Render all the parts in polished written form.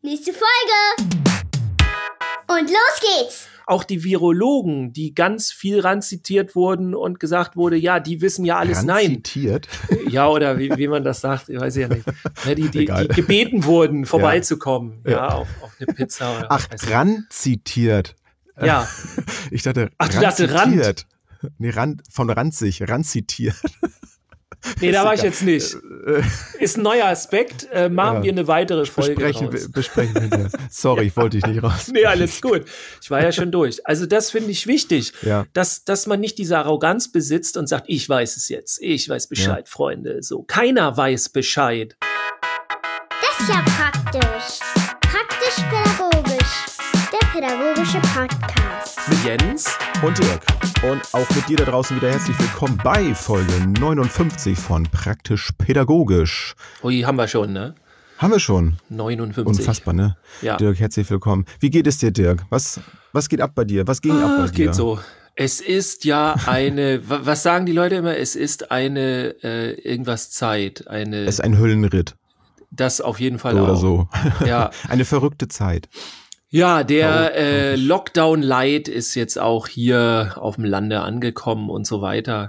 Nächste Folge. Und los geht's. Auch die Virologen, die ganz viel ranzitiert wurden und gesagt wurde, ja, die wissen ja alles. Ranzitiert? Nein. Ja, oder wie man das sagt, ich weiß ja nicht. Ja, die gebeten wurden, vorbeizukommen, auf eine Pizza. Oder ranzitiert. Ja. Ich dachte, ach, du dachtest Rand. Nee, von ranzig, ranzitiert. Nee, da war ich jetzt nicht. Ist ein neuer Aspekt. Machen wir eine weitere Folge besprechen wir. Sorry, ich wollte dich nicht raus. Nee, alles gut. Ich war ja schon durch. Also das finde ich wichtig, ja. dass man nicht diese Arroganz besitzt und sagt, ich weiß es jetzt. Ich weiß Bescheid, Freunde. So, keiner weiß Bescheid. Das ist ja praktisch. Praktisch-pädagogisch. Der pädagogische Podcast. Mit Jens und Dirk. Und auch mit dir da draußen wieder herzlich willkommen bei Folge 59 von Praktisch Pädagogisch. Ui, haben wir schon, ne? Haben wir schon. 59. Unfassbar, ne? Ja. Dirk, herzlich willkommen. Wie geht es dir, Dirk? Was geht ab bei dir? Was ging ab bei dir? Geht so. Es ist ja eine, was sagen die Leute immer? Es ist eine irgendwas Zeit. Es ist ein Höllenritt. Das auf jeden Fall oder auch. So. Ja. Eine verrückte Zeit. Ja, der Lockdown-Light ist jetzt auch hier auf dem Lande angekommen und so weiter.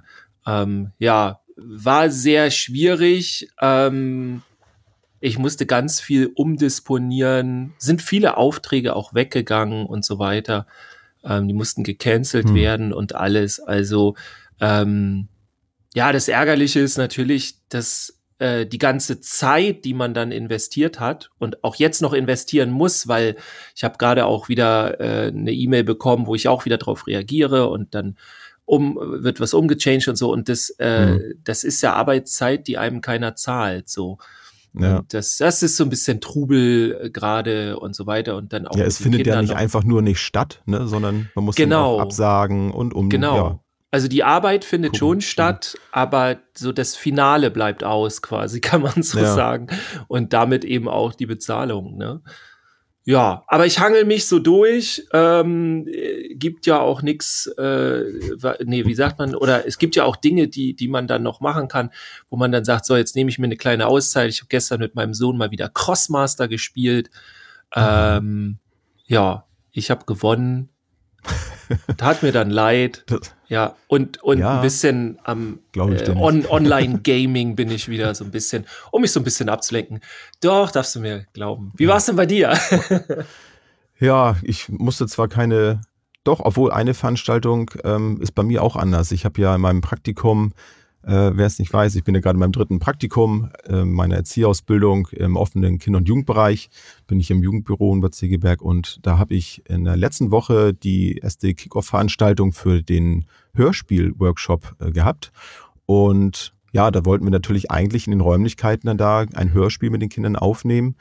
War sehr schwierig. Ich musste ganz viel umdisponieren. Sind viele Aufträge auch weggegangen und so weiter. Die mussten gecancelt werden und alles. Also, das Ärgerliche ist natürlich, dass die ganze Zeit, die man dann investiert hat und auch jetzt noch investieren muss, weil ich habe gerade auch wieder eine E-Mail bekommen, wo ich auch wieder drauf reagiere und dann wird was umgechanged und so und das ist ja Arbeitszeit, die einem keiner zahlt, so. Ja. Und das ist so ein bisschen Trubel gerade und so weiter und dann auch. Ja, es findet Kindern ja nicht einfach nur nicht statt, ne, sondern man muss dann auch absagen und Genau. Ja. Also die Arbeit findet schon statt, aber so das Finale bleibt aus quasi, kann man so sagen. Und damit eben auch die Bezahlung, ne? Ja, aber ich hangel mich so durch, gibt ja auch nix, wie sagt man, oder es gibt ja auch Dinge, die man dann noch machen kann, wo man dann sagt, so, jetzt nehme ich mir eine kleine Auszeit. Ich habe gestern mit meinem Sohn mal wieder Crossmaster gespielt. Ich habe gewonnen. Tat mir dann leid. Und ein bisschen am Online-Gaming bin ich wieder so ein bisschen, um mich so ein bisschen abzulenken. Doch, darfst du mir glauben. Wie war es denn bei dir? Ja, ich musste zwar obwohl eine Veranstaltung ist bei mir auch anders. Ich habe ja in meinem Praktikum, wer es nicht weiß, ich bin ja gerade in meinem 3. Praktikum meiner Erzieherausbildung im offenen Kinder- und Jugendbereich, bin ich im Jugendbüro in Bad Segeberg und da habe ich in der letzten Woche die erste Kick-Off-Veranstaltung für den Hörspiel-Workshop gehabt und ja, da wollten wir natürlich eigentlich in den Räumlichkeiten dann da ein Hörspiel mit den Kindern aufnehmen.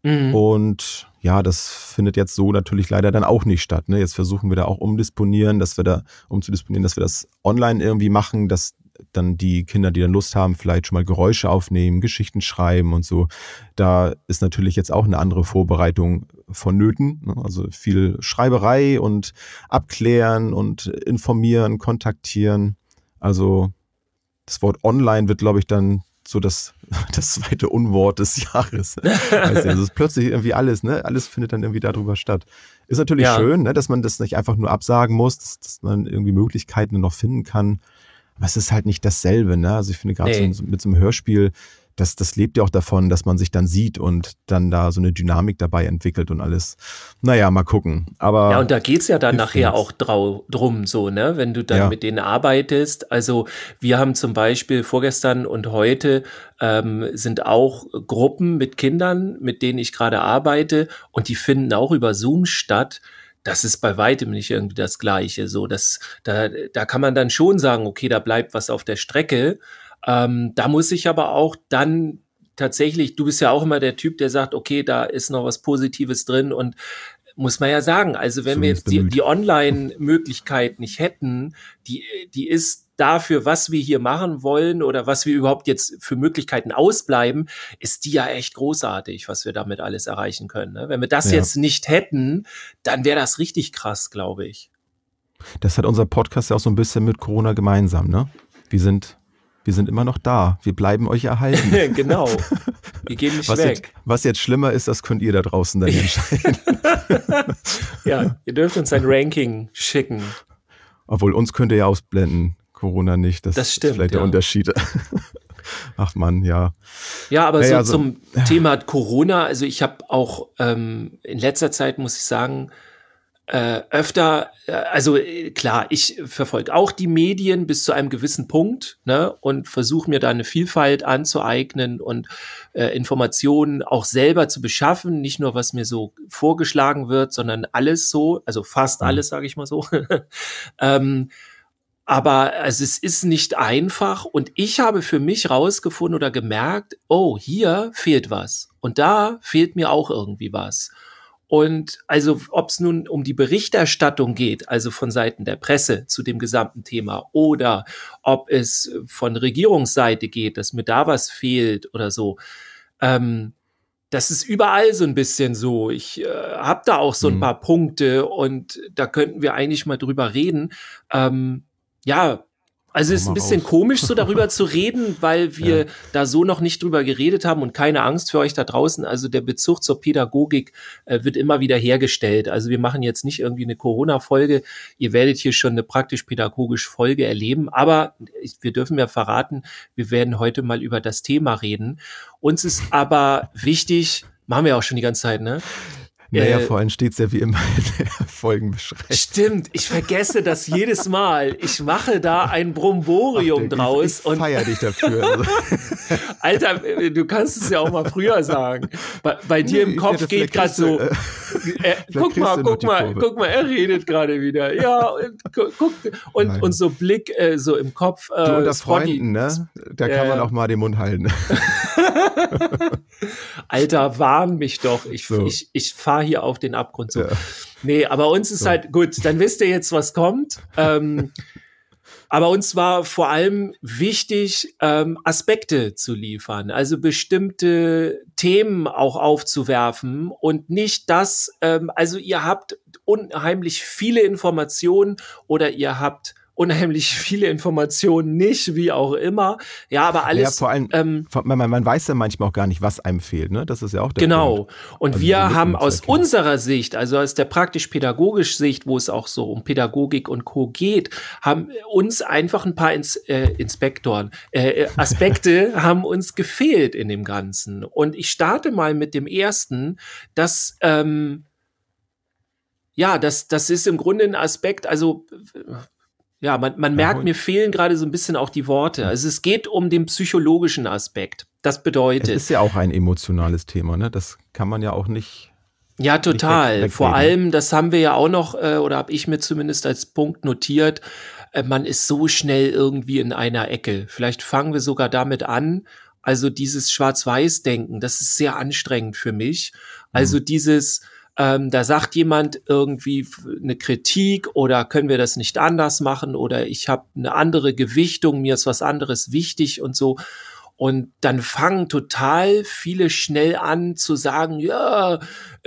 Und ja, das findet jetzt so natürlich leider dann auch nicht statt. Ne? Jetzt versuchen wir da auch umzudisponieren, dass wir das online irgendwie machen, dass dann die Kinder, die dann Lust haben, vielleicht schon mal Geräusche aufnehmen, Geschichten schreiben und so. Da ist natürlich jetzt auch eine andere Vorbereitung vonnöten. Ne? Also viel Schreiberei und abklären und informieren, kontaktieren. Also das Wort online wird, glaube ich, dann so das zweite Unwort des Jahres. Also es ist plötzlich irgendwie alles, ne? Alles findet dann irgendwie darüber statt. Ist natürlich schön, ne? Dass man das nicht einfach nur absagen muss, dass man irgendwie Möglichkeiten noch finden kann. Aber es ist halt nicht dasselbe, ne? Also ich finde gerade so mit so einem Hörspiel, das lebt ja auch davon, dass man sich dann sieht und dann da so eine Dynamik dabei entwickelt und alles. Naja, mal gucken. Aber ja, und da geht's ja dann nachher auch drum, so, ne? Wenn du dann mit denen arbeitest. Also wir haben zum Beispiel vorgestern und heute sind auch Gruppen mit Kindern, mit denen ich gerade arbeite und die finden auch über Zoom statt. Das ist bei weitem nicht irgendwie das Gleiche. So, da kann man dann schon sagen, okay, da bleibt was auf der Strecke. Da muss ich aber auch dann tatsächlich, du bist ja auch immer der Typ, der sagt, okay, da ist noch was Positives drin und muss man ja sagen, also wenn wir jetzt die Online-Möglichkeit nicht hätten, die ist dafür, was wir hier machen wollen oder was wir überhaupt jetzt für Möglichkeiten ausbleiben, ist die ja echt großartig, was wir damit alles erreichen können. Ne? Wenn wir das jetzt nicht hätten, dann wäre das richtig krass, glaube ich. Das hat unser Podcast ja auch so ein bisschen mit Corona gemeinsam, ne? Wir sind wir sind immer noch da. Wir bleiben euch erhalten. Genau. Wir gehen nicht weg. Was jetzt schlimmer ist, das könnt ihr da draußen dann entscheiden. Ja, ihr dürft uns ein Ranking schicken. Obwohl, uns könnt ihr ja ausblenden. Corona nicht. Das stimmt, ist vielleicht der Unterschied. Ach Mann, ja. Ja, aber zum Thema Corona, also ich habe auch in letzter Zeit, muss ich sagen, öfter, klar, ich verfolge auch die Medien bis zu einem gewissen Punkt, ne, und versuche mir da eine Vielfalt anzueignen und Informationen auch selber zu beschaffen, nicht nur was mir so vorgeschlagen wird, sondern alles so, also fast alles, sage ich mal so. Aber also es ist nicht einfach und ich habe für mich rausgefunden oder gemerkt, oh, hier fehlt was und da fehlt mir auch irgendwie was. Und also ob es nun um die Berichterstattung geht, also von Seiten der Presse zu dem gesamten Thema, oder ob es von Regierungsseite geht, dass mir da was fehlt oder so, das ist überall so ein bisschen so. Ich habe da auch so ein paar Punkte und da könnten wir eigentlich mal drüber reden. Ja, also es ist ein bisschen komisch, so darüber zu reden, weil wir da so noch nicht drüber geredet haben und keine Angst für euch da draußen. Also der Bezug zur Pädagogik wird immer wieder hergestellt. Also wir machen jetzt nicht irgendwie eine Corona-Folge. Ihr werdet hier schon eine praktisch-pädagogische Folge erleben. Aber wir dürfen ja verraten, wir werden heute mal über das Thema reden. Uns ist aber wichtig, machen wir auch schon die ganze Zeit, ne? Naja, vorhin steht es ja wie immer in der Folgenbeschreibung. Stimmt, ich vergesse das jedes Mal. Ich mache da ein Bromborium draus. Ich feiere dich dafür. Alter, du kannst es ja auch mal früher sagen. Bei dir im Kopf geht gerade so, guck mal, er redet gerade wieder. Ja, guck, und so Blick so im Kopf. Du unter Freunden, ne? Da kann man auch mal den Mund halten. Alter, warn mich doch. Ich fahre hier auf den Abgrund zu. Ja. Nee, aber uns ist halt, gut, dann wisst ihr jetzt, was kommt. Aber uns war vor allem wichtig, Aspekte zu liefern, also bestimmte Themen auch aufzuwerfen und nicht das, also ihr habt unheimlich viele Informationen oder ihr habt unheimlich viele Informationen nicht, wie auch immer. Ja, aber alles. Ja, vor allem, man weiß ja manchmal auch gar nicht, was einem fehlt, ne? Das ist ja auch der Punkt. Und also wir haben aus unserer Sicht, also aus der praktisch-pädagogischen Sicht, wo es auch so um Pädagogik und Co. geht, haben uns einfach ein paar Aspekte haben uns gefehlt in dem Ganzen. Und ich starte mal mit dem ersten, das ist im Grunde ein Aspekt, also ja, man merkt, mir fehlen gerade so ein bisschen auch die Worte. Also es geht um den psychologischen Aspekt. Das bedeutet. Es ist ja auch ein emotionales Thema, ne? Das kann man ja auch nicht. Ja, total. Vor allem, das haben wir ja auch noch, oder habe ich mir zumindest als Punkt notiert, man ist so schnell irgendwie in einer Ecke. Vielleicht fangen wir sogar damit an. Also dieses Schwarz-Weiß-Denken, das ist sehr anstrengend für mich. Also dieses da sagt jemand irgendwie eine Kritik oder können wir das nicht anders machen oder ich habe eine andere Gewichtung, mir ist was anderes wichtig und so. Und dann fangen total viele schnell an zu sagen, ja,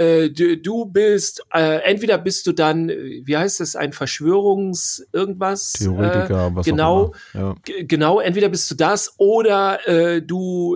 du bist, entweder bist du dann, wie heißt das, ein Verschwörungs-irgendwas? Theoretiker, was genau, auch immer. Ja. Genau, entweder bist du das oder du,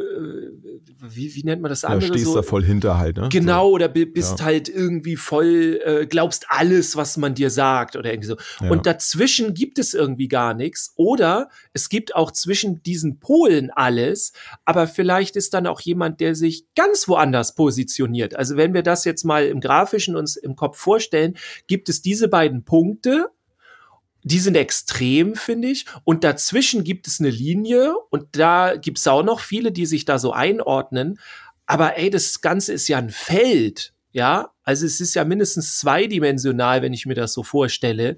wie nennt man das andere? Ja, stehst so? Da voll hinter halt, ne? Genau, oder bist halt irgendwie voll, glaubst alles, was man dir sagt oder irgendwie so. Ja. Und dazwischen gibt es irgendwie gar nichts. Oder es gibt auch zwischen diesen Polen alles, aber vielleicht ist dann auch jemand, der sich ganz woanders positioniert. Also wenn wir das jetzt mal im Grafischen uns im Kopf vorstellen, gibt es diese beiden Punkte, die sind extrem, finde ich. Und dazwischen gibt es eine Linie und da gibt es auch noch viele, die sich da so einordnen. Aber ey, das Ganze ist ja ein Feld, ja. Also es ist ja mindestens zweidimensional, wenn ich mir das so vorstelle.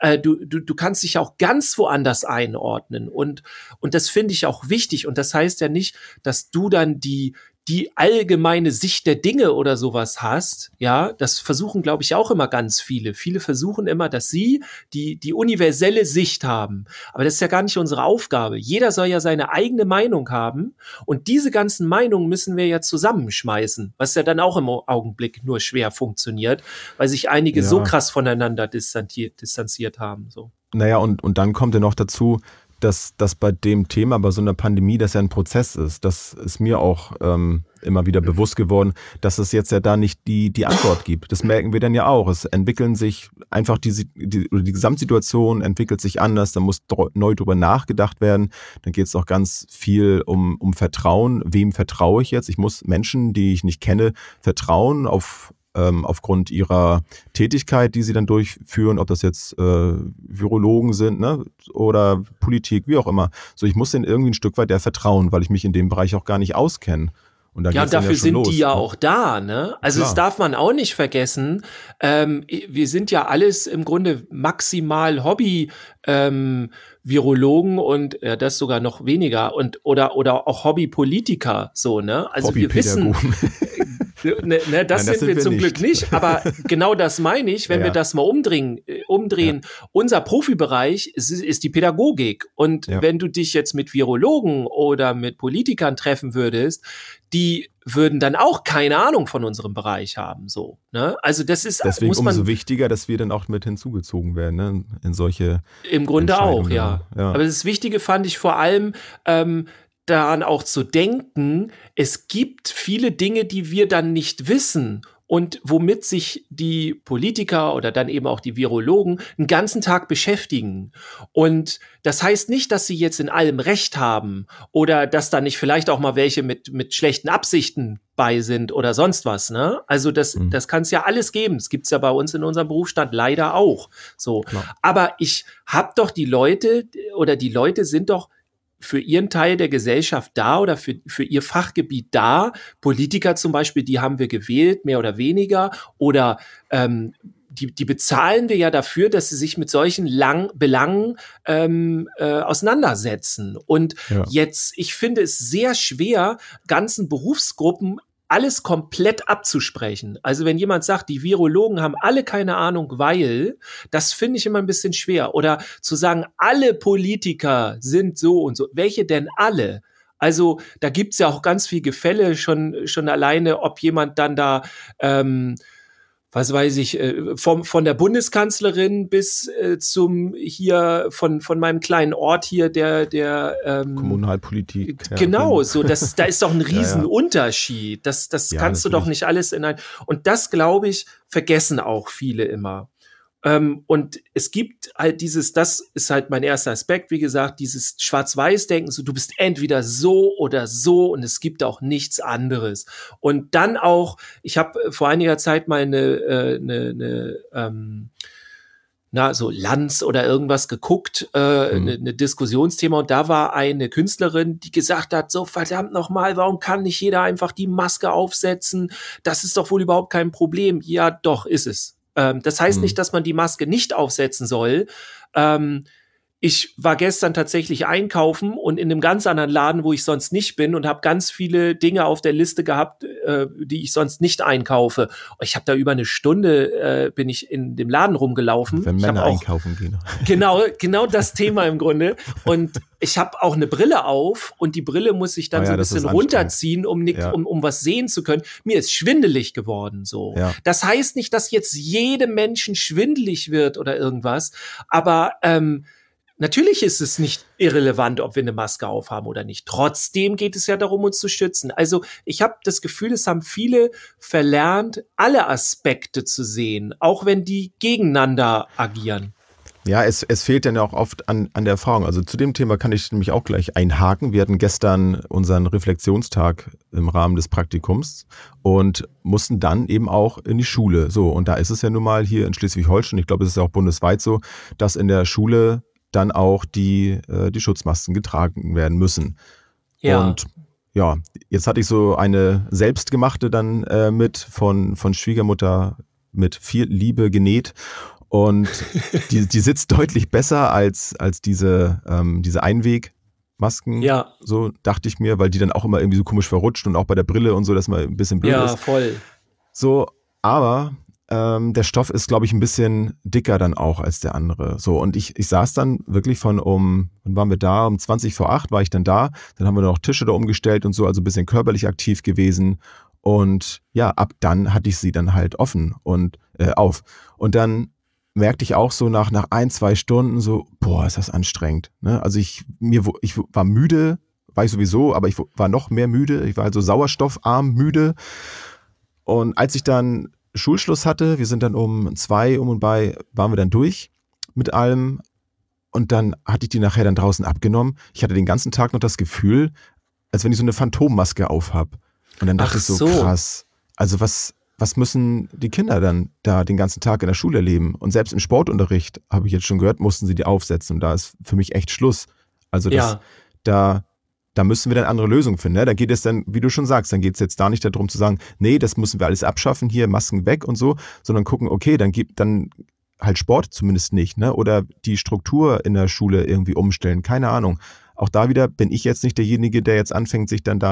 Du kannst dich auch ganz woanders einordnen und das finde ich auch wichtig. Und das heißt ja nicht, dass du dann die allgemeine Sicht der Dinge oder sowas hast, ja, das versuchen, glaube ich, auch immer ganz viele. Viele versuchen immer, dass sie die universelle Sicht haben. Aber das ist ja gar nicht unsere Aufgabe. Jeder soll ja seine eigene Meinung haben und diese ganzen Meinungen müssen wir ja zusammenschmeißen, was ja dann auch im Augenblick nur schwer funktioniert, weil sich einige so krass voneinander distanziert haben. So. Naja, und dann kommt ja noch dazu, dass bei dem Thema, bei so einer Pandemie, das ja ein Prozess ist. Das ist mir auch immer wieder bewusst geworden, dass es jetzt ja da nicht die Antwort gibt. Das merken wir dann ja auch. Es entwickeln sich einfach die Gesamtsituation entwickelt sich anders, da muss neu drüber nachgedacht werden. Dann geht es auch ganz viel um Vertrauen. Wem vertraue ich jetzt? Ich muss Menschen, die ich nicht kenne, vertrauen aufgrund ihrer Tätigkeit, die sie dann durchführen, ob das jetzt Virologen sind, ne, oder Politik, wie auch immer. So, ich muss denen irgendwie ein Stück weit vertrauen, weil ich mich in dem Bereich auch gar nicht auskenne. Und ja, dafür sind die ja auch da, ne? Also das darf man auch nicht vergessen. Wir sind ja alles im Grunde maximal Hobby Virologen und das sogar noch weniger oder auch Hobbypolitiker, so, ne? Also wir wissen, das sind wir zum Glück nicht, aber genau das meine ich, wenn wir das mal umdrehen. Unser Profibereich ist die Pädagogik. Und wenn du dich jetzt mit Virologen oder mit Politikern treffen würdest, die würden dann auch keine Ahnung von unserem Bereich haben, so, ne? Also das ist deswegen umso wichtiger, dass wir dann auch mit hinzugezogen werden, ne? In solche im Grunde auch, ja. Aber das Wichtige fand ich vor allem daran auch zu denken, es gibt viele Dinge, die wir dann nicht wissen und womit sich die Politiker oder dann eben auch die Virologen einen ganzen Tag beschäftigen. Und das heißt nicht, dass sie jetzt in allem Recht haben oder dass da nicht vielleicht auch mal welche mit schlechten Absichten bei sind oder sonst was, ne? Also das kann es ja alles geben. Das gibt's ja bei uns in unserem Berufsstand leider auch. So. Klar. Aber ich habe doch die Leute sind doch für ihren Teil der Gesellschaft da oder für ihr Fachgebiet da. Politiker zum Beispiel, die haben wir gewählt, mehr oder weniger. Oder die bezahlen wir ja dafür, dass sie sich mit solchen Belangen auseinandersetzen. Und jetzt, ich finde es sehr schwer, ganzen Berufsgruppen alles komplett abzusprechen. Also wenn jemand sagt, die Virologen haben alle keine Ahnung, weil, das finde ich immer ein bisschen schwer. Oder zu sagen, alle Politiker sind so und so. Welche denn alle? Also da gibt's ja auch ganz viel Gefälle, schon alleine, ob jemand dann da was weiß ich, von der Bundeskanzlerin bis zum hier von meinem kleinen Ort hier, der Kommunalpolitik. Genau, so da ist doch ein Riesenunterschied. Das kannst du doch nicht alles und das, glaube ich, vergessen auch viele immer. Und es gibt halt das ist halt mein erster Aspekt, wie gesagt, dieses Schwarz-Weiß-Denken, so du bist entweder so oder so und es gibt auch nichts anderes. Und dann auch, ich habe vor einiger Zeit mal so Lanz oder irgendwas geguckt, eine Diskussionsthema, und da war eine Künstlerin, die gesagt hat, so verdammt nochmal, warum kann nicht jeder einfach die Maske aufsetzen? Das ist doch wohl überhaupt kein Problem. Ja, doch, ist es. Das heißt nicht, dass man die Maske nicht aufsetzen soll. Ich war gestern tatsächlich einkaufen und in einem ganz anderen Laden, wo ich sonst nicht bin, und habe ganz viele Dinge auf der Liste gehabt, die ich sonst nicht einkaufe. Ich habe da über eine Stunde bin ich in dem Laden rumgelaufen. Wenn Männer einkaufen gehen. Genau das Thema im Grunde. Und ich habe auch eine Brille auf und die Brille muss ich dann so ein bisschen runterziehen, um was sehen zu können. Mir ist schwindelig geworden so. Ja. Das heißt nicht, dass jetzt jedem Menschen schwindelig wird oder irgendwas, aber natürlich ist es nicht irrelevant, ob wir eine Maske aufhaben oder nicht. Trotzdem geht es ja darum, uns zu schützen. Also ich habe das Gefühl, es haben viele verlernt, alle Aspekte zu sehen, auch wenn die gegeneinander agieren. Ja, es fehlt dann ja auch oft an der Erfahrung. Also zu dem Thema kann ich nämlich auch gleich einhaken. Wir hatten gestern unseren Reflexionstag im Rahmen des Praktikums und mussten dann eben auch in die Schule. So, und da ist es ja nun mal hier in Schleswig-Holstein, ich glaube, es ist ja auch bundesweit so, dass in der Schule dann auch die Schutzmasken getragen werden müssen. Ja. Und ja, jetzt hatte ich so eine selbstgemachte dann mit von Schwiegermutter mit viel Liebe genäht. Und die sitzt deutlich besser als diese Einwegmasken. Ja. So dachte ich mir, weil die dann auch immer irgendwie so komisch verrutscht und auch bei der Brille und so, dass man ein bisschen blöd ist. Ja, voll. So, aber der Stoff ist, glaube ich, ein bisschen dicker dann auch als der andere. So, und ich saß dann wirklich wann waren wir da? Um 7:20 war ich dann da. Dann haben wir noch Tische da umgestellt und so, also ein bisschen körperlich aktiv gewesen. Und ja, ab dann hatte ich sie dann halt offen und auf. Und dann merkte ich auch so nach 1-2 Stunden so, boah, ist das anstrengend. Ne? Also ich war müde, war ich sowieso, aber ich war noch mehr müde. Ich war also sauerstoffarm müde. Und als ich dann Schulschluss hatte, wir sind dann um 2 und bei, waren wir dann durch mit allem. Und dann hatte ich die nachher dann draußen abgenommen. Ich hatte den ganzen Tag noch das Gefühl, als wenn ich so eine Phantommaske aufhab. Und dann dachte ich so, krass. Also was müssen die Kinder dann da den ganzen Tag in der Schule erleben? Und selbst im Sportunterricht, habe ich jetzt schon gehört, mussten sie die aufsetzen. Und da ist für mich echt Schluss. Also da müssen wir dann andere Lösungen finden. Ne? Da geht es dann, wie du schon sagst, dann geht es jetzt da nicht darum zu sagen, nee, das müssen wir alles abschaffen, hier Masken weg und so, sondern gucken, okay, dann halt Sport zumindest nicht, ne? Oder die Struktur in der Schule irgendwie umstellen, keine Ahnung. Auch da wieder bin ich jetzt nicht derjenige, der jetzt anfängt, sich dann da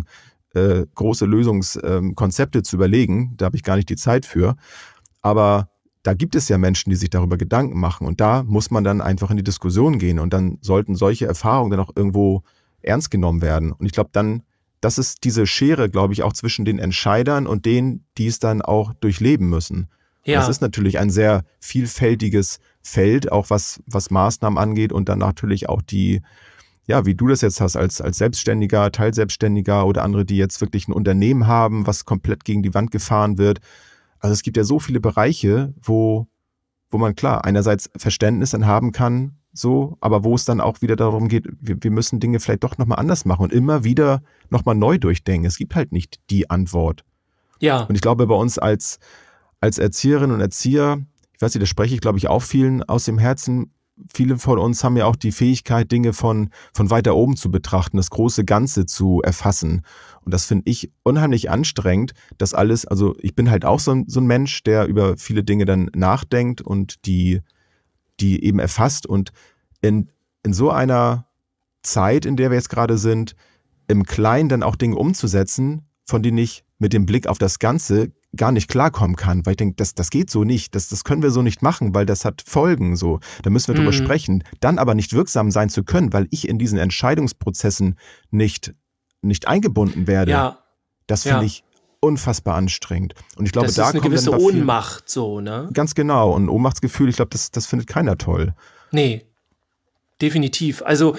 große Lösungskonzepte zu überlegen. Da habe ich gar nicht die Zeit für. Aber da gibt es ja Menschen, die sich darüber Gedanken machen. Und da muss man dann einfach in die Diskussion gehen. Und dann sollten solche Erfahrungen dann auch irgendwo ernst genommen werden. Und ich glaube dann, das ist diese Schere, glaube ich, auch zwischen den Entscheidern und denen, die es dann auch durchleben müssen. Ja. Das ist natürlich ein sehr vielfältiges Feld, auch was Maßnahmen angeht und dann natürlich auch die, ja, wie du das jetzt hast, als Selbstständiger, Teilselbstständiger oder andere, die jetzt wirklich ein Unternehmen haben, was komplett gegen die Wand gefahren wird. Also es gibt ja so viele Bereiche, wo man klar einerseits Verständnis dann haben kann, so, aber wo es dann auch wieder darum geht, wir müssen Dinge vielleicht doch nochmal anders machen und immer wieder nochmal neu durchdenken. Es gibt halt nicht die Antwort. Ja. Und ich glaube, bei uns als Erzieherinnen und Erzieher, ich weiß nicht, da spreche ich, glaube ich, auch vielen aus dem Herzen. Viele von uns haben ja auch die Fähigkeit, Dinge von weiter oben zu betrachten, das große Ganze zu erfassen. Und das finde ich unheimlich anstrengend, das alles, also ich bin halt auch so ein Mensch, der über viele Dinge dann nachdenkt und die eben erfasst. Und in so einer Zeit, in der wir jetzt gerade sind, im Kleinen dann auch Dinge umzusetzen, von denen ich mit dem Blick auf das Ganze gar nicht klarkommen kann, weil ich denke, das geht so nicht, das können wir so nicht machen, weil das hat Folgen so. Da müssen wir drüber sprechen. Dann aber nicht wirksam sein zu können, weil ich in diesen Entscheidungsprozessen nicht eingebunden werde. Das finde ich unfassbar anstrengend. Und ich glaube, das da ist eine kommt gewisse dann Ohnmacht so, ne? Ganz genau. Und Ohnmachtsgefühl, ich glaube, das findet keiner toll. Nee, definitiv. Also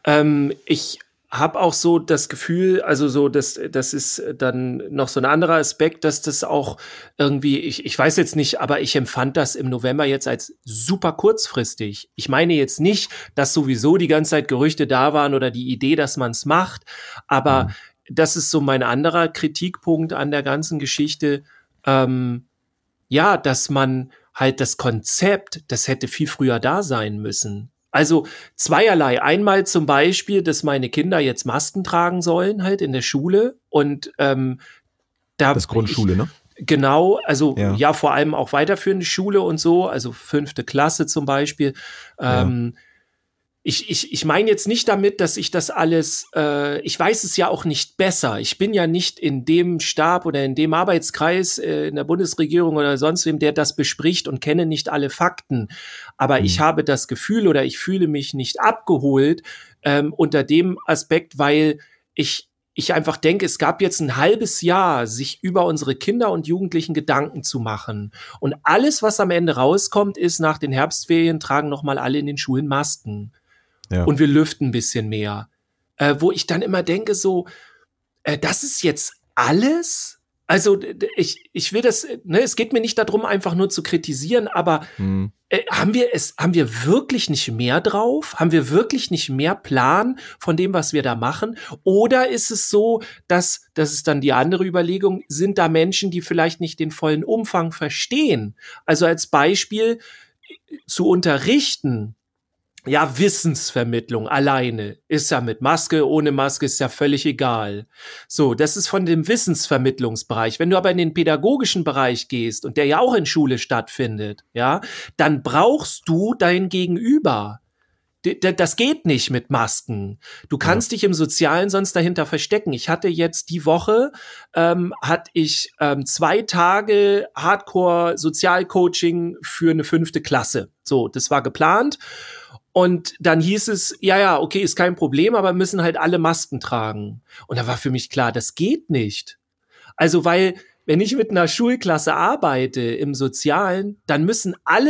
ich habe auch so das Gefühl, also so, das ist dann noch so ein anderer Aspekt, dass das auch irgendwie, ich weiß jetzt nicht, aber ich empfand das im November jetzt als super kurzfristig. Ich meine jetzt nicht, dass sowieso die ganze Zeit Gerüchte da waren oder die Idee, dass man es macht, aber das ist so mein anderer Kritikpunkt an der ganzen Geschichte, dass man halt das Konzept, das hätte viel früher da sein müssen. Also zweierlei. Einmal zum Beispiel, dass meine Kinder jetzt Masken tragen sollen halt in der Schule und das ist Grundschule, ne? Genau, also ja, vor allem auch weiterführende Schule und so, also 5. Klasse zum Beispiel. Ich meine jetzt nicht damit, dass ich das alles, ich weiß es ja auch nicht besser. Ich bin ja nicht in dem Stab oder in dem Arbeitskreis in der Bundesregierung oder sonst wem, der das bespricht und kenne nicht alle Fakten. Aber ich habe das Gefühl oder ich fühle mich nicht abgeholt unter dem Aspekt, weil ich einfach denke, es gab jetzt ein halbes Jahr, sich über unsere Kinder und Jugendlichen Gedanken zu machen. Und alles, was am Ende rauskommt, ist, nach den Herbstferien tragen nochmal alle in den Schulen Masken. Ja. Und wir lüften ein bisschen mehr. Wo ich dann immer denke so, das ist jetzt alles? Also ich will das, ne, es geht mir nicht darum, einfach nur zu kritisieren, aber haben wir wirklich nicht mehr drauf? Haben wir wirklich nicht mehr Plan von dem, was wir da machen? Oder ist es so, dass, das ist dann die andere Überlegung, sind da Menschen, die vielleicht nicht den vollen Umfang verstehen? Also als Beispiel zu unterrichten, ja, Wissensvermittlung alleine ist ja mit Maske, ohne Maske ist ja völlig egal. So, das ist von dem Wissensvermittlungsbereich. Wenn du aber in den pädagogischen Bereich gehst und der ja auch in Schule stattfindet, ja, dann brauchst du dein Gegenüber. Das geht nicht mit Masken. Du kannst dich im Sozialen sonst dahinter verstecken. Ich hatte jetzt die Woche, hatte ich 2 Tage Hardcore-Sozialcoaching für eine 5. Klasse. So, das war geplant. Und dann hieß es, ja, okay, ist kein Problem, aber müssen halt alle Masken tragen. Und da war für mich klar, das geht nicht. Also, weil, wenn ich mit einer Schulklasse arbeite im Sozialen, dann müssen alle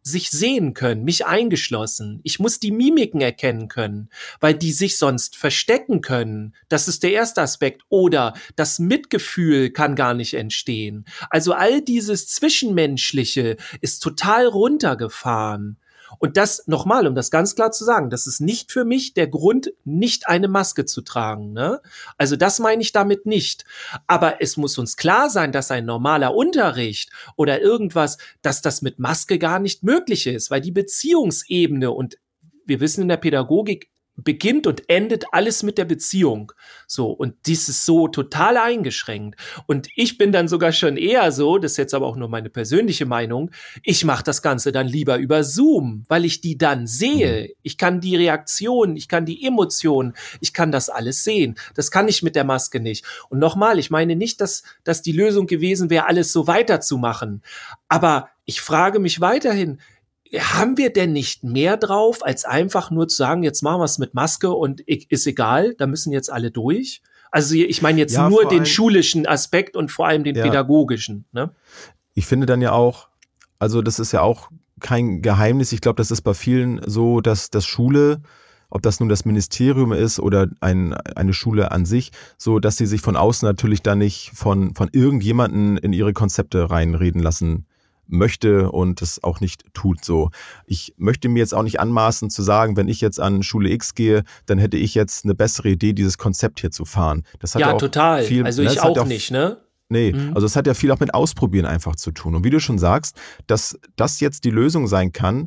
sich sehen können, mich eingeschlossen. Ich muss die Mimiken erkennen können, weil die sich sonst verstecken können. Das ist der erste Aspekt. Oder das Mitgefühl kann gar nicht entstehen. Also all dieses Zwischenmenschliche ist total runtergefahren. Und das, nochmal, um das ganz klar zu sagen, das ist nicht für mich der Grund, nicht eine Maske zu tragen, ne? Also das meine ich damit nicht. Aber es muss uns klar sein, dass ein normaler Unterricht oder irgendwas, dass das mit Maske gar nicht möglich ist, weil die Beziehungsebene, und wir wissen in der Pädagogik, beginnt und endet alles mit der Beziehung. So, und dies ist so total eingeschränkt. Und ich bin dann sogar schon eher so, das ist jetzt aber auch nur meine persönliche Meinung, ich mache das Ganze dann lieber über Zoom, weil ich die dann sehe. Ich kann die Reaktion, ich kann die Emotionen, ich kann das alles sehen. Das kann ich mit der Maske nicht. Und nochmal, ich meine nicht, dass die Lösung gewesen wäre, alles so weiterzumachen. Aber ich frage mich weiterhin, haben wir denn nicht mehr drauf, als einfach nur zu sagen, jetzt machen wir es mit Maske und ist egal, da müssen jetzt alle durch? Also ich meine jetzt nur den schulischen Aspekt und vor allem den pädagogischen. Ne? Ich finde dann ja auch, also das ist ja auch kein Geheimnis, ich glaube, das ist bei vielen so, dass das Schule, ob das nun das Ministerium ist oder eine Schule an sich, so dass sie sich von außen natürlich da nicht von irgendjemanden in ihre Konzepte reinreden lassen möchte und es auch nicht tut so. Ich möchte mir jetzt auch nicht anmaßen zu sagen, wenn ich jetzt an Schule X gehe, dann hätte ich jetzt eine bessere Idee, dieses Konzept hier zu fahren. Das hat ja auch total. Viel, also ich auch nicht, ne? Nee, also es hat ja viel auch mit Ausprobieren einfach zu tun. Und wie du schon sagst, dass das jetzt die Lösung sein kann,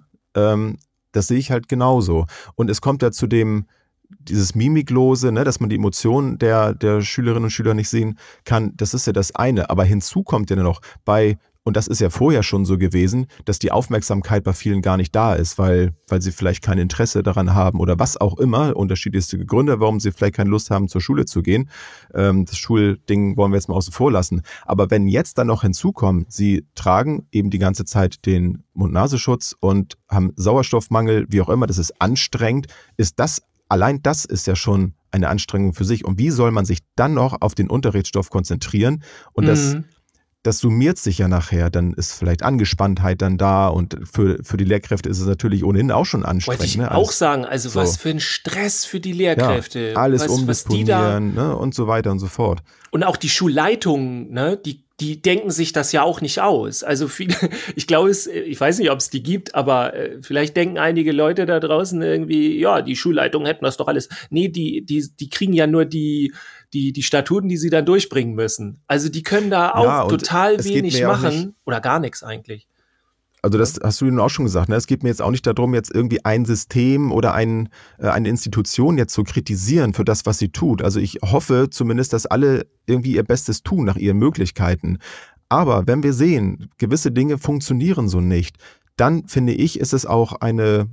das sehe ich halt genauso. Und es kommt ja zu dieses Mimiklose, ne, dass man die Emotionen der Schülerinnen und Schüler nicht sehen kann, das ist ja das eine. Aber hinzu kommt ja noch und das ist ja vorher schon so gewesen, dass die Aufmerksamkeit bei vielen gar nicht da ist, weil sie vielleicht kein Interesse daran haben oder was auch immer, unterschiedlichste Gründe, warum sie vielleicht keine Lust haben, zur Schule zu gehen. Das Schulding wollen wir jetzt mal außen vor lassen. Aber wenn jetzt dann noch hinzukommt, sie tragen eben die ganze Zeit den Mund-Nasenschutz und haben Sauerstoffmangel, wie auch immer, das ist anstrengend, allein das ist ja schon eine Anstrengung für sich. Und wie soll man sich dann noch auf den Unterrichtsstoff konzentrieren? Und das summiert sich ja nachher, dann ist vielleicht Angespanntheit dann da und für die Lehrkräfte ist es natürlich ohnehin auch schon anstrengend. Wollte ich auch sagen, also so. Was für ein Stress für die Lehrkräfte. Ja, alles umdisponieren, ne, und so weiter und so fort. Und auch die Schulleitungen, ne, die denken sich das ja auch nicht aus. Also viele, ich glaube, ich weiß nicht, ob es die gibt, aber vielleicht denken einige Leute da draußen irgendwie, ja, die Schulleitungen hätten das doch alles. Nee, die kriegen ja nur die Statuten, die sie dann durchbringen müssen. Also die können da auch total wenig machen oder gar nichts eigentlich. Also das hast du nun auch schon gesagt, ne? Es geht mir jetzt auch nicht darum, jetzt irgendwie ein System oder eine Institution jetzt zu kritisieren für das, was sie tut. Also ich hoffe zumindest, dass alle irgendwie ihr Bestes tun nach ihren Möglichkeiten. Aber wenn wir sehen, gewisse Dinge funktionieren so nicht, dann finde ich, ist es auch eine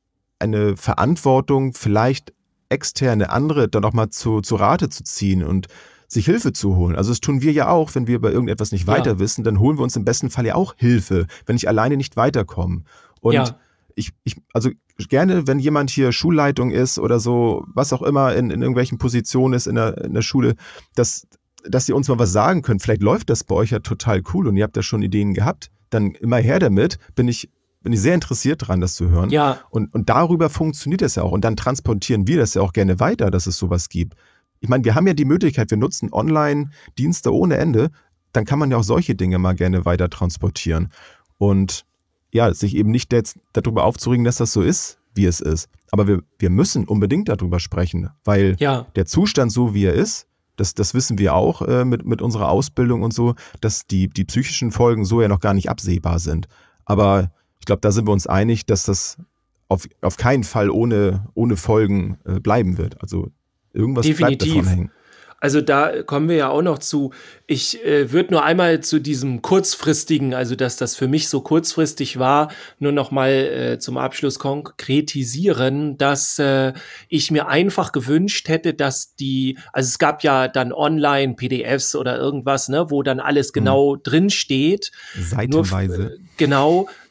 Verantwortung, vielleicht externe andere dann auch mal zu Rate zu ziehen und sich Hilfe zu holen. Also das tun wir ja auch, wenn wir bei irgendetwas nicht weiter wissen, dann holen wir uns im besten Fall ja auch Hilfe, wenn ich alleine nicht weiterkomme. Und ich also gerne, wenn jemand hier Schulleitung ist oder so, was auch immer in irgendwelchen Positionen ist in der Schule, dass ihr uns mal was sagen könnt. Vielleicht läuft das bei euch ja total cool und ihr habt ja schon Ideen gehabt. Dann immer her damit, bin ich sehr interessiert dran, das zu hören. Ja. Und darüber funktioniert es ja auch. Und dann transportieren wir das ja auch gerne weiter, dass es sowas gibt. Ich meine, wir haben ja die Möglichkeit, wir nutzen Online-Dienste ohne Ende, dann kann man ja auch solche Dinge mal gerne weiter transportieren. Und ja, sich eben nicht jetzt darüber aufzuregen, dass das so ist, wie es ist. Aber wir müssen unbedingt darüber sprechen, weil der Zustand so, wie er ist, das wissen wir auch mit unserer Ausbildung und so, dass die psychischen Folgen so ja noch gar nicht absehbar sind. Aber ich glaube, da sind wir uns einig, dass das auf keinen Fall ohne Folgen bleiben wird. Also irgendwas bleibt davon hängen. Also da kommen wir ja auch noch zu. Ich würde nur einmal zu diesem kurzfristigen, also dass das für mich so kurzfristig war, nur noch mal zum Abschluss konkretisieren, dass ich mir einfach gewünscht hätte, dass also es gab ja dann online PDFs oder irgendwas, ne, wo dann alles genau drin steht. Seitenweise.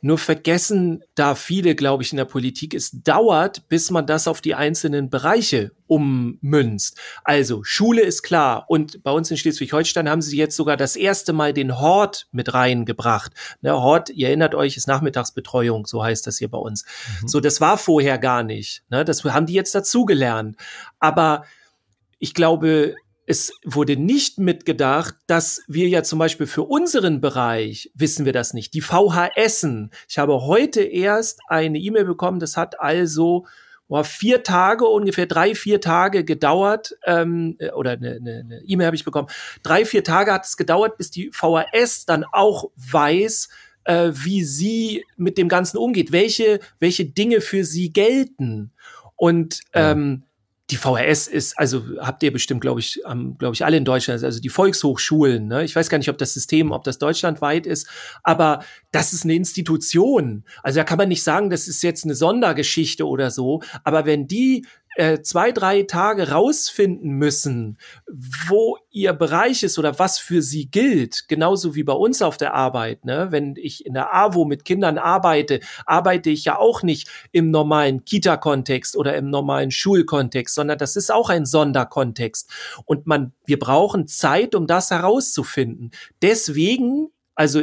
Nur vergessen da viele, glaube ich, in der Politik, es dauert, bis man das auf die einzelnen Bereiche ummünzt. Also Schule ist klar und bei uns in Schleswig-Holstein haben sie jetzt sogar das erste Mal den Hort mit reingebracht. Ne, Hort, ihr erinnert euch, ist Nachmittagsbetreuung, so heißt das hier bei uns. So, das war vorher gar nicht. Ne, das haben die jetzt dazugelernt. Aber ich glaube, es wurde nicht mitgedacht, dass wir ja zum Beispiel für unseren Bereich, wissen wir das nicht, die VHSen. Ich habe heute erst eine E-Mail bekommen, das hat also 4 Tage, ungefähr 3-4 Tage gedauert, oder eine E-Mail habe ich bekommen. 3-4 Tage hat es gedauert, bis die VHS dann auch weiß, wie sie mit dem Ganzen umgeht, welche Dinge für sie gelten. Und die VHS ist, also habt ihr bestimmt, glaube ich, alle in Deutschland, also die Volkshochschulen, ne? Ich weiß gar nicht, ob das deutschlandweit ist, aber das ist eine Institution. Also da kann man nicht sagen, das ist jetzt eine Sondergeschichte oder so, aber wenn die 2-3 Tage rausfinden müssen, wo ihr Bereich ist oder was für sie gilt, genauso wie bei uns auf der Arbeit, ne? Wenn ich in der AWO mit Kindern arbeite ich ja auch nicht im normalen Kita-Kontext oder im normalen Schulkontext, sondern das ist auch ein Sonderkontext. Und wir brauchen Zeit, um das herauszufinden. Deswegen, also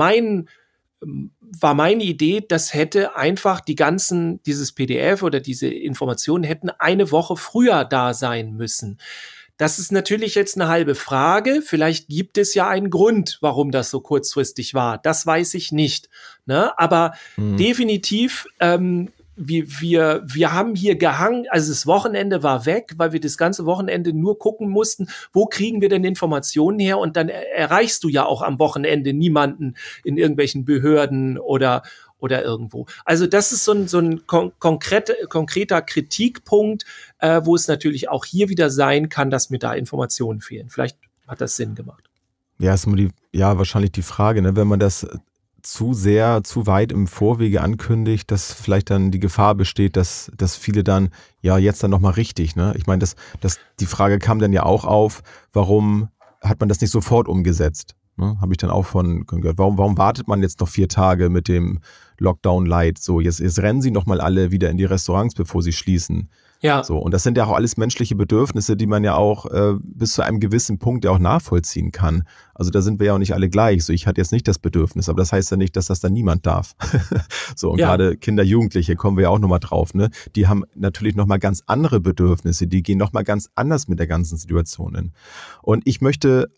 war meine Idee, das hätte einfach dieses PDF oder diese Informationen hätten eine Woche früher da sein müssen. Das ist natürlich jetzt eine halbe Frage. Vielleicht gibt es ja einen Grund, warum das so kurzfristig war. Das weiß ich nicht. Ne? Aber definitiv, wir haben hier gehangen, also das Wochenende war weg, weil wir das ganze Wochenende nur gucken mussten, wo kriegen wir denn Informationen her, und dann erreichst du ja auch am Wochenende niemanden in irgendwelchen Behörden oder irgendwo. Also das ist so ein konkreter Kritikpunkt, wo es natürlich auch hier wieder sein kann, dass mir da Informationen fehlen. Vielleicht hat das Sinn gemacht. Ja, ist immer wahrscheinlich die Frage, ne, wenn man das zu weit im Vorwege ankündigt, dass vielleicht dann die Gefahr besteht, dass viele dann, jetzt dann nochmal richtig, ne? Ich meine, die Frage kam dann ja auch auf, warum hat man das nicht sofort umgesetzt? Ne? Habe ich dann auch von gehört. Warum wartet man jetzt noch 4 Tage mit dem Lockdown Light? So, jetzt rennen sie nochmal alle wieder in die Restaurants, bevor sie schließen. Ja. So, und das sind ja auch alles menschliche Bedürfnisse, die man ja auch bis zu einem gewissen Punkt ja auch nachvollziehen kann. Also da sind wir ja auch nicht alle gleich. So, ich hatte jetzt nicht das Bedürfnis, aber das heißt ja nicht, dass das dann niemand darf. So, und gerade Kinder, Jugendliche, kommen wir ja auch nochmal drauf, ne? Die haben natürlich nochmal ganz andere Bedürfnisse, die gehen nochmal ganz anders mit der ganzen Situation hin. Und ich möchte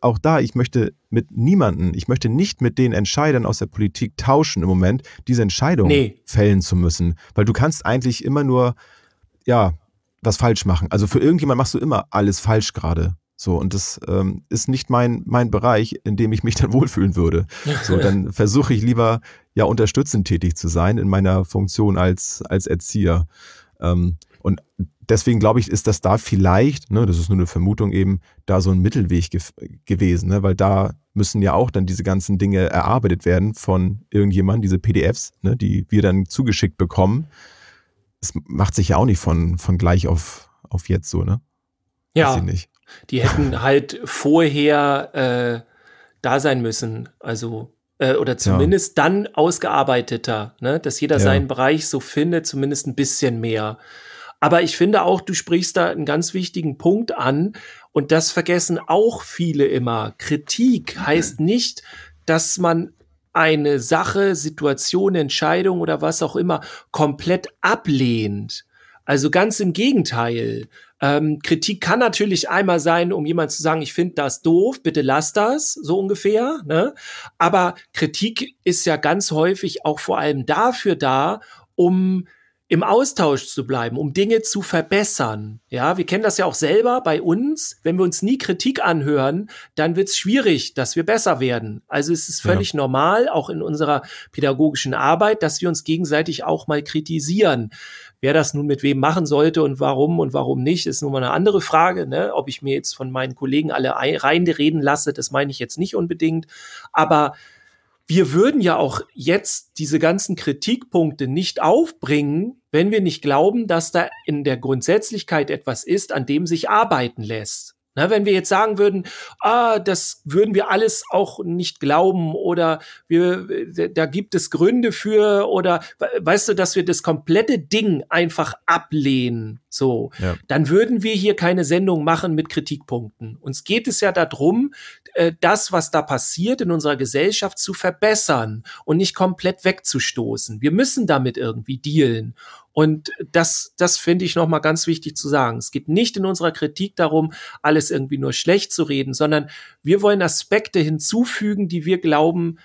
nicht mit den Entscheidern aus der Politik tauschen im Moment, diese Entscheidung fällen zu müssen. Weil du kannst eigentlich immer nur, was falsch machen. Also für irgendjemand machst du immer alles falsch gerade. So, und das ist nicht mein Bereich, in dem ich mich dann wohlfühlen würde. So, dann versuche ich lieber unterstützend tätig zu sein in meiner Funktion als Erzieher. Und deswegen glaube ich, ist das da vielleicht, ne, das ist nur eine Vermutung eben, da so ein Mittelweg gewesen, ne, weil da müssen ja auch dann diese ganzen Dinge erarbeitet werden von irgendjemandem, diese PDFs, ne, die wir dann zugeschickt bekommen. Es macht sich ja auch nicht von gleich auf jetzt so, ne? Ja, nicht. Die hätten halt vorher da sein müssen, also oder zumindest dann ausgearbeiteter, ne? Dass jeder seinen Bereich so findet, zumindest ein bisschen mehr. Aber ich finde auch, du sprichst da einen ganz wichtigen Punkt an, und das vergessen auch viele immer. Kritik heißt nicht, dass man eine Sache, Situation, Entscheidung oder was auch immer komplett ablehnt. Also ganz im Gegenteil. Kritik kann natürlich einmal sein, um jemand zu sagen, ich finde das doof, bitte lass das, so ungefähr, ne? Aber Kritik ist ja ganz häufig auch vor allem dafür da, um im Austausch zu bleiben, um Dinge zu verbessern. Ja, wir kennen das ja auch selber bei uns. Wenn wir uns nie Kritik anhören, dann wird es schwierig, dass wir besser werden. Also es ist völlig normal, auch in unserer pädagogischen Arbeit, dass wir uns gegenseitig auch mal kritisieren. Wer das nun mit wem machen sollte und warum nicht, ist nun mal eine andere Frage, ne? Ob ich mir jetzt von meinen Kollegen alle reinreden lasse, das meine ich jetzt nicht unbedingt. Aber wir würden ja auch jetzt diese ganzen Kritikpunkte nicht aufbringen, wenn wir nicht glauben, dass da in der Grundsätzlichkeit etwas ist, an dem sich arbeiten lässt. Na, wenn wir jetzt sagen würden, das würden wir alles auch nicht glauben oder da gibt es Gründe für oder weißt du, dass wir das komplette Ding einfach ablehnen, so, dann würden wir hier keine Sendung machen mit Kritikpunkten. Uns geht es ja darum, das, was da passiert in unserer Gesellschaft zu verbessern und nicht komplett wegzustoßen. Wir müssen damit irgendwie dealen. Und das finde ich nochmal ganz wichtig zu sagen. Es geht nicht in unserer Kritik darum, alles irgendwie nur schlecht zu reden, sondern wir wollen Aspekte hinzufügen, die wir glauben,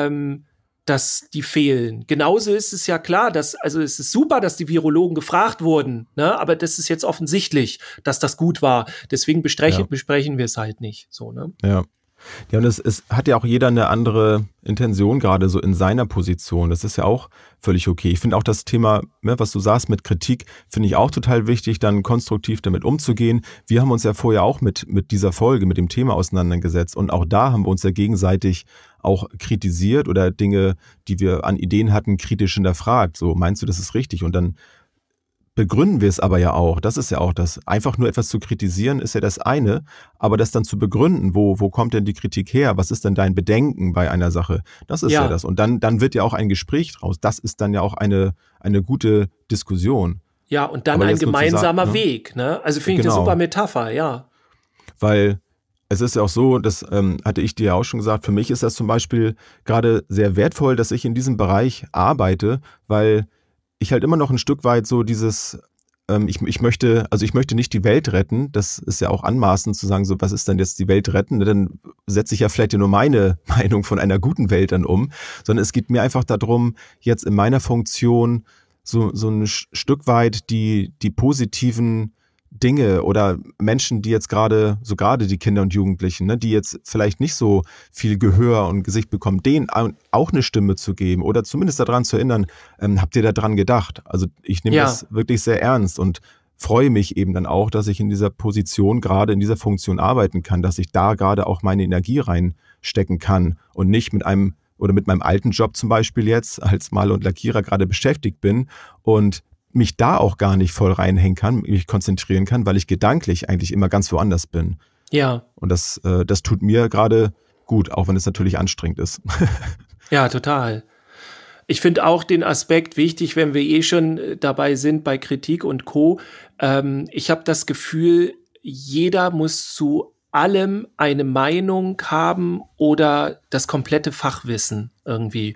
dass die fehlen. Genauso ist es ja klar, also es ist super, dass die Virologen gefragt wurden, ne? Aber das ist jetzt offensichtlich, dass das gut war. Deswegen besprechen wir es halt nicht. So, ne? Ja. Ja, und es hat ja auch jeder eine andere Intention, gerade so in seiner Position. Das ist ja auch völlig okay. Ich finde auch das Thema, was du sagst mit Kritik, finde ich auch total wichtig, dann konstruktiv damit umzugehen. Wir haben uns ja vorher auch mit dieser Folge, mit dem Thema auseinandergesetzt. Und auch da haben wir uns ja gegenseitig auch kritisiert oder Dinge, die wir an Ideen hatten, kritisch hinterfragt. So, meinst du, das ist richtig? Und dann begründen wir es aber ja auch. Das ist ja auch das. Einfach nur etwas zu kritisieren ist ja das eine, aber das dann zu begründen, wo kommt denn die Kritik her? Was ist denn dein Bedenken bei einer Sache? Das ist ja das. Und dann wird ja auch ein Gespräch draus. Das ist dann ja auch eine gute Diskussion. Ja, und dann ein gemeinsamer Weg. Ne? Also finde ich eine super Metapher, ja. Weil es ist ja auch so, das hatte ich dir ja auch schon gesagt, für mich ist das zum Beispiel gerade sehr wertvoll, dass ich in diesem Bereich arbeite, weil ich halt immer noch ein Stück weit so dieses, ich möchte nicht die Welt retten, das ist ja auch anmaßend zu sagen, so, was ist denn jetzt die Welt retten? Dann setze ich ja vielleicht nur meine Meinung von einer guten Welt dann um, sondern es geht mir einfach darum, jetzt in meiner Funktion so ein Stück weit die positiven Dinge oder Menschen, die jetzt gerade die Kinder und Jugendlichen, ne, die jetzt vielleicht nicht so viel Gehör und Gesicht bekommen, denen auch eine Stimme zu geben oder zumindest daran zu erinnern, habt ihr daran gedacht? Also ich nehme das wirklich sehr ernst und freue mich eben dann auch, dass ich in dieser Position, gerade in dieser Funktion arbeiten kann, dass ich da gerade auch meine Energie reinstecken kann und nicht mit meinem alten Job zum Beispiel jetzt als Maler und Lackierer gerade beschäftigt bin und mich da auch gar nicht voll reinhängen kann, mich konzentrieren kann, weil ich gedanklich eigentlich immer ganz woanders bin. Ja. Und das tut mir gerade gut, auch wenn es natürlich anstrengend ist. Ja, total. Ich finde auch den Aspekt wichtig, wenn wir schon dabei sind bei Kritik und Co. Ich habe das Gefühl, jeder muss zu allem eine Meinung haben oder das komplette Fachwissen irgendwie.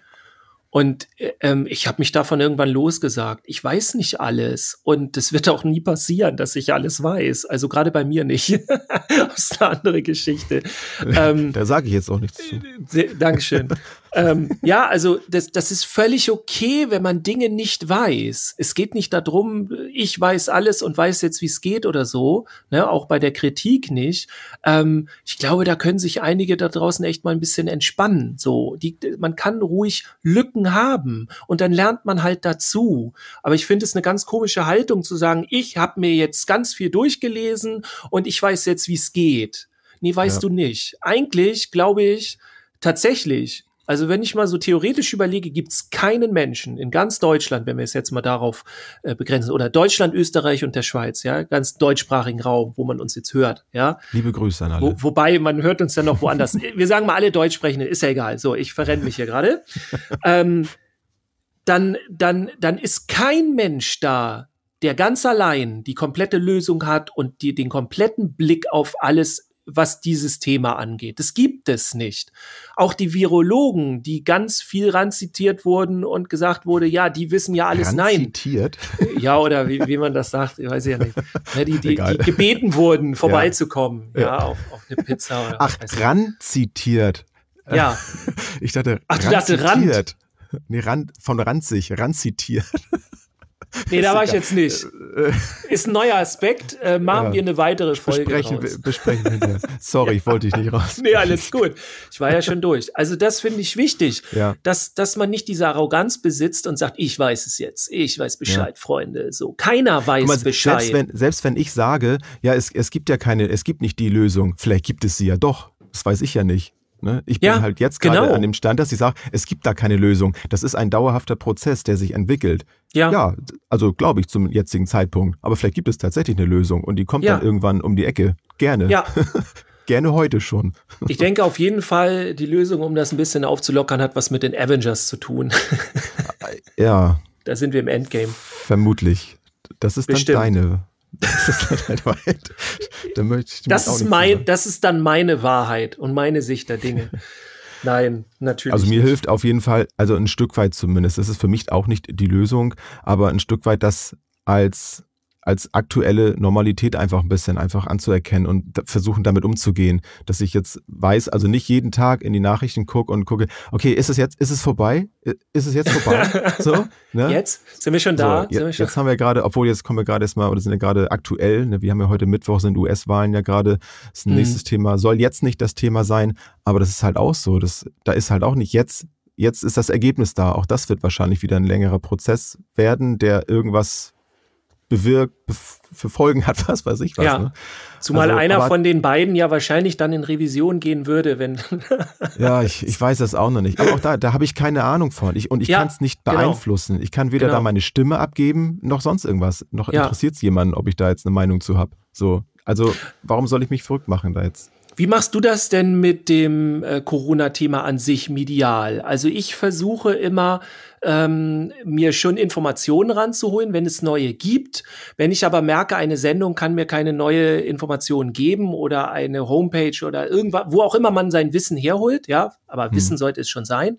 Und ich habe mich davon irgendwann losgesagt. Ich weiß nicht alles. Und es wird auch nie passieren, dass ich alles weiß. Also gerade bei mir nicht. Das ist eine andere Geschichte. Da sage ich jetzt auch nichts zu. Dankeschön. Ja, also das ist völlig okay, wenn man Dinge nicht weiß. Es geht nicht darum, ich weiß alles und weiß jetzt, wie es geht oder so. Ne? Auch bei der Kritik nicht. Ich glaube, da können sich einige da draußen echt mal ein bisschen entspannen. So, man kann ruhig Lücken haben und dann lernt man halt dazu. Aber ich finde es eine ganz komische Haltung zu sagen, ich habe mir jetzt ganz viel durchgelesen und ich weiß jetzt, wie es geht. Nee, weißt du nicht. Eigentlich glaube ich tatsächlich, also wenn ich mal so theoretisch überlege, gibt es keinen Menschen in ganz Deutschland, wenn wir es jetzt mal darauf begrenzen, oder Deutschland, Österreich und der Schweiz, ja, ganz deutschsprachigen Raum, wo man uns jetzt hört, ja. Liebe Grüße an alle. Wobei, man hört uns ja noch woanders. Wir sagen mal alle Deutschsprechenden, ist ja egal. So, ich verrenne mich hier gerade. Dann ist kein Mensch da, der ganz allein die komplette Lösung hat und den kompletten Blick auf alles, was dieses Thema angeht. Das gibt es nicht. Auch die Virologen, die ganz viel ranzitiert wurden und gesagt wurde, ja, die wissen ja alles. Ranzitiert? Nein. Ja, oder wie man das sagt, ich weiß ja nicht. Ja, die gebeten wurden, vorbeizukommen, auf eine Pizza. Oder ach, ranzitiert. Ja. Ich dachte, ach, du dachte Rand? Nee, von ranzig, ranzitiert. Nee, da war ich jetzt nicht. Ist ein neuer Aspekt. Machen wir eine weitere Folge besprechen wir. Sorry, ich wollte dich nicht raus. Nee, alles gut. Ich war ja schon durch. Also das finde ich wichtig, dass man nicht diese Arroganz besitzt und sagt, ich weiß es jetzt. Ich weiß Bescheid, Freunde. So, keiner weiß Bescheid. Selbst wenn ich sage, ja, es gibt nicht die Lösung. Vielleicht gibt es sie ja doch. Das weiß ich ja nicht. Ne? Ich bin halt jetzt gerade an dem Stand, dass ich sage, es gibt da keine Lösung. Das ist ein dauerhafter Prozess, der sich entwickelt. Ja, also glaube ich zum jetzigen Zeitpunkt. Aber vielleicht gibt es tatsächlich eine Lösung und die kommt dann irgendwann um die Ecke. Gerne. Ja. Gerne heute schon. Ich denke auf jeden Fall, die Lösung, um das ein bisschen aufzulockern, hat was mit den Avengers zu tun. Ja. Da sind wir im Endgame. Vermutlich. Das ist Bestimmt. dann deine. Das ist deine Wahrheit. Da möchte ich das ist dann meine Wahrheit und meine Sicht der Dinge. Nein, natürlich. Also mir hilft auf jeden Fall, also ein Stück weit zumindest, das ist für mich auch nicht die Lösung, aber ein Stück weit das als aktuelle Normalität einfach ein bisschen einfach anzuerkennen und versuchen damit umzugehen, dass ich jetzt weiß, also nicht jeden Tag in die Nachrichten gucke und gucke, okay, ist es vorbei? Ist es jetzt vorbei? So, ne? Jetzt? Sind wir schon da? So, jetzt haben wir gerade, obwohl jetzt kommen wir gerade erstmal, oder sind ja gerade aktuell, ne, wir haben ja heute Mittwoch, sind US-Wahlen ja gerade, ist ein nächstes Thema, soll jetzt nicht das Thema sein, aber das ist halt auch so, da ist halt auch nicht jetzt ist das Ergebnis da, auch das wird wahrscheinlich wieder ein längerer Prozess werden, der irgendwas bewirkt, für Folgen hat, was weiß ich was. Ja, ne? zumal einer von den beiden ja wahrscheinlich dann in Revision gehen würde, wenn... Ja, ich weiß das auch noch nicht. Aber auch da habe ich keine Ahnung von. Ich kann es nicht beeinflussen. Genau. Ich kann weder da meine Stimme abgeben, noch sonst irgendwas. Noch interessiert es jemanden, ob ich da jetzt eine Meinung zu habe. So, also warum soll ich mich verrückt machen da jetzt? Wie machst du das denn mit dem Corona-Thema an sich medial? Also ich versuche immer, mir schon Informationen ranzuholen, wenn es neue gibt. Wenn ich aber merke, eine Sendung kann mir keine neue Information geben oder eine Homepage oder irgendwas, wo auch immer man sein Wissen herholt, ja, aber Wissen sollte es schon sein.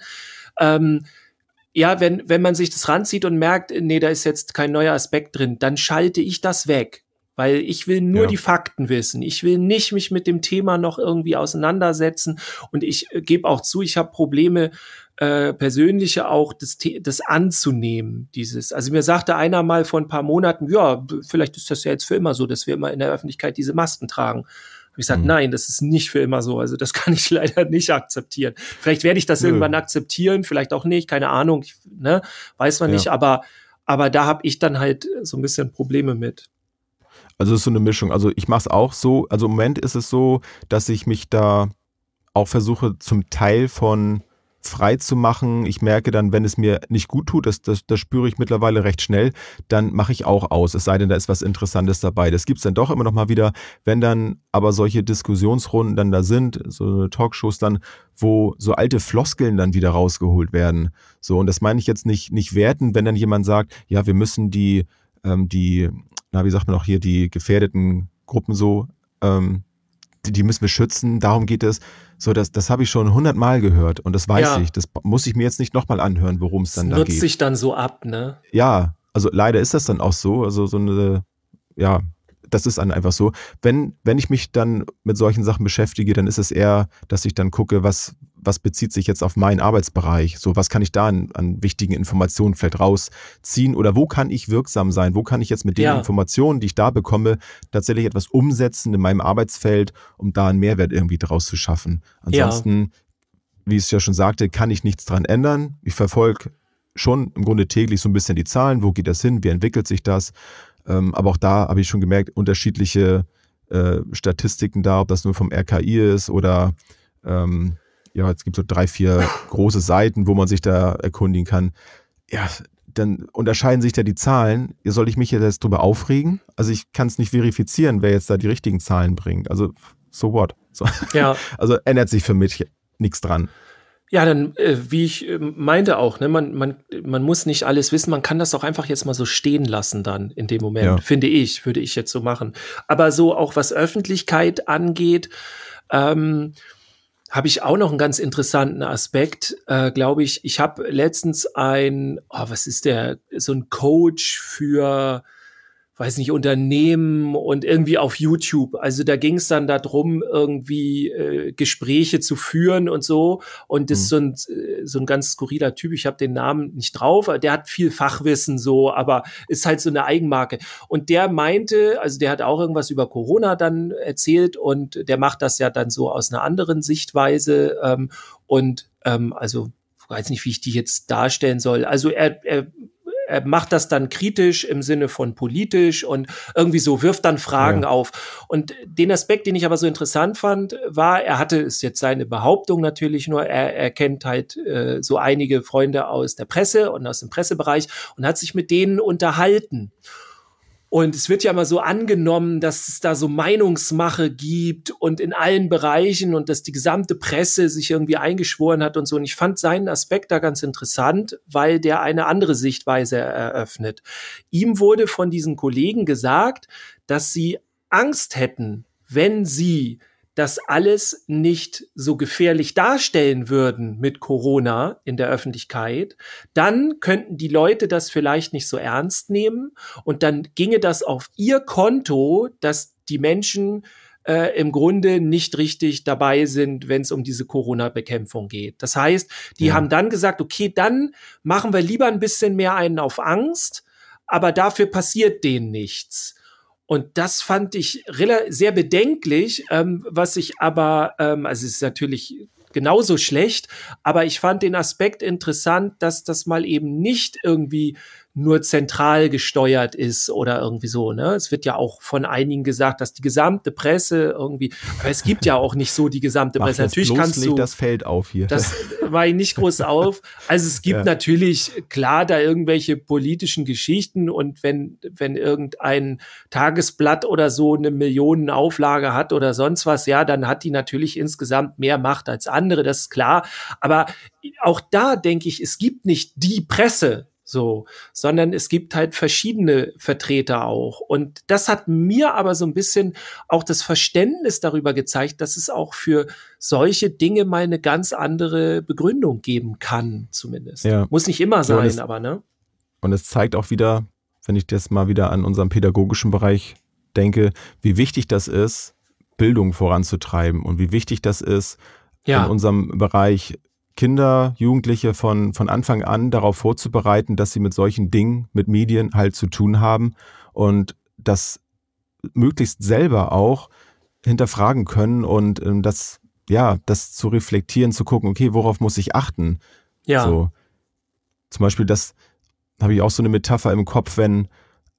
Ja, wenn man sich das ranzieht und merkt, nee, da ist jetzt kein neuer Aspekt drin, dann schalte ich das weg. Weil ich will nur die Fakten wissen. Ich will nicht mich mit dem Thema noch irgendwie auseinandersetzen. Und ich gebe auch zu, ich habe Probleme, persönliche auch das anzunehmen. Also mir sagte einer mal vor ein paar Monaten, ja, vielleicht ist das ja jetzt für immer so, dass wir immer in der Öffentlichkeit diese Masken tragen. Hab ich gesagt, nein, das ist nicht für immer so. Also das kann ich leider nicht akzeptieren. Vielleicht werde ich das irgendwann akzeptieren, vielleicht auch nicht, keine Ahnung, weiß man nicht. Aber da habe ich dann halt so ein bisschen Probleme mit. Also es ist so eine Mischung. Also ich mache es auch so. Also im Moment ist es so, dass ich mich da auch versuche, zum Teil von frei zu machen. Ich merke dann, wenn es mir nicht gut tut, das spüre ich mittlerweile recht schnell, dann mache ich auch aus. Es sei denn, da ist was Interessantes dabei. Das gibt's dann doch immer noch mal wieder. Wenn dann aber solche Diskussionsrunden dann da sind, so Talkshows dann, wo so alte Floskeln dann wieder rausgeholt werden. So, und das meine ich jetzt nicht werten, wenn dann jemand sagt, ja, wir müssen wie sagt man auch hier, die gefährdeten Gruppen so, die müssen wir schützen, darum geht es. So, das habe ich schon 100-mal gehört und das weiß ich. Das muss ich mir jetzt nicht nochmal anhören, worum es dann da geht. Nutzt sich dann so ab, ne? Ja, also leider ist das dann auch so. Also das ist dann einfach so. Wenn ich mich dann mit solchen Sachen beschäftige, dann ist es eher, dass ich dann gucke, was bezieht sich jetzt auf meinen Arbeitsbereich? So, was kann ich da an wichtigen Informationen vielleicht rausziehen? Oder wo kann ich wirksam sein? Wo kann ich jetzt mit den Informationen, die ich da bekomme, tatsächlich etwas umsetzen in meinem Arbeitsfeld, um da einen Mehrwert irgendwie draus zu schaffen? Ansonsten, wie ich es ja schon sagte, kann ich nichts dran ändern. Ich verfolge schon im Grunde täglich so ein bisschen die Zahlen. Wo geht das hin? Wie entwickelt sich das? Aber auch da habe ich schon gemerkt, unterschiedliche Statistiken da, ob das nur vom RKI ist oder jetzt gibt es so 3, 4 große Seiten, wo man sich da erkundigen kann. Ja, dann unterscheiden sich da die Zahlen. Soll ich mich jetzt drüber aufregen? Also ich kann es nicht verifizieren, wer jetzt da die richtigen Zahlen bringt. Also so what? So. Ja. Also ändert sich für mich nichts dran. Ja, dann, wie ich meinte auch, ne, man muss nicht alles wissen, man kann das auch einfach jetzt mal so stehen lassen dann in dem Moment, würde ich jetzt so machen. Aber so auch was Öffentlichkeit angeht, habe ich auch noch einen ganz interessanten Aspekt, glaube ich. Ich habe letztens so ein Coach für, weiß nicht, Unternehmen und irgendwie auf YouTube. Also da ging es dann darum, irgendwie Gespräche zu führen und so. Und das ist so ein ganz skurriler Typ. Ich habe den Namen nicht drauf. Der hat viel Fachwissen so, aber ist halt so eine Eigenmarke. Und der meinte, also der hat auch irgendwas über Corona dann erzählt und der macht das ja dann so aus einer anderen Sichtweise. Also weiß nicht, wie ich die jetzt darstellen soll. Also er er macht das dann kritisch im Sinne von politisch und irgendwie so, wirft dann Fragen auf. Und den Aspekt, den ich aber so interessant fand, war, er hatte, ist jetzt seine Behauptung natürlich nur, er kennt halt so einige Freunde aus der Presse und aus dem Pressebereich und hat sich mit denen unterhalten. Und es wird ja immer so angenommen, dass es da so Meinungsmache gibt und in allen Bereichen und dass die gesamte Presse sich irgendwie eingeschworen hat und so. Und ich fand seinen Aspekt da ganz interessant, weil der eine andere Sichtweise eröffnet. Ihm wurde von diesen Kollegen gesagt, dass sie Angst hätten, wenn sie das alles nicht so gefährlich darstellen würden mit Corona in der Öffentlichkeit, dann könnten die Leute das vielleicht nicht so ernst nehmen und dann ginge das auf ihr Konto, dass die Menschen im Grunde nicht richtig dabei sind, wenn es um diese Corona-Bekämpfung geht. Das heißt, die haben dann gesagt, okay, dann machen wir lieber ein bisschen mehr einen auf Angst, aber dafür passiert denen nichts. Und das fand ich sehr bedenklich, was ich aber, also es ist natürlich genauso schlecht, aber ich fand den Aspekt interessant, dass das mal eben nicht irgendwie nur zentral gesteuert ist oder irgendwie so, ne? Es wird ja auch von einigen gesagt, dass die gesamte Presse irgendwie, aber es gibt ja auch nicht so die gesamte Presse. Natürlich kannst du das Feld auf hier. Das war ich nicht groß auf. Also es gibt natürlich klar da irgendwelche politischen Geschichten und wenn irgendein Tagesblatt oder so eine Millionenauflage hat oder sonst was, ja, dann hat die natürlich insgesamt mehr Macht als andere, das ist klar. Aber auch da denke ich, es gibt nicht die Presse, so, sondern es gibt halt verschiedene Vertreter auch. Und das hat mir aber so ein bisschen auch das Verständnis darüber gezeigt, dass es auch für solche Dinge mal eine ganz andere Begründung geben kann, zumindest. Ja. Muss nicht immer sein, aber ne? Und es zeigt auch wieder, wenn ich das mal wieder an unseren pädagogischen Bereich denke, wie wichtig das ist, Bildung voranzutreiben und wie wichtig das ist, in unserem Bereich Kinder, Jugendliche von Anfang an darauf vorzubereiten, dass sie mit solchen Dingen, mit Medien halt zu tun haben und das möglichst selber auch hinterfragen können und das zu reflektieren, zu gucken, okay, worauf muss ich achten? Ja. So. Zum Beispiel, das habe ich auch so eine Metapher im Kopf, wenn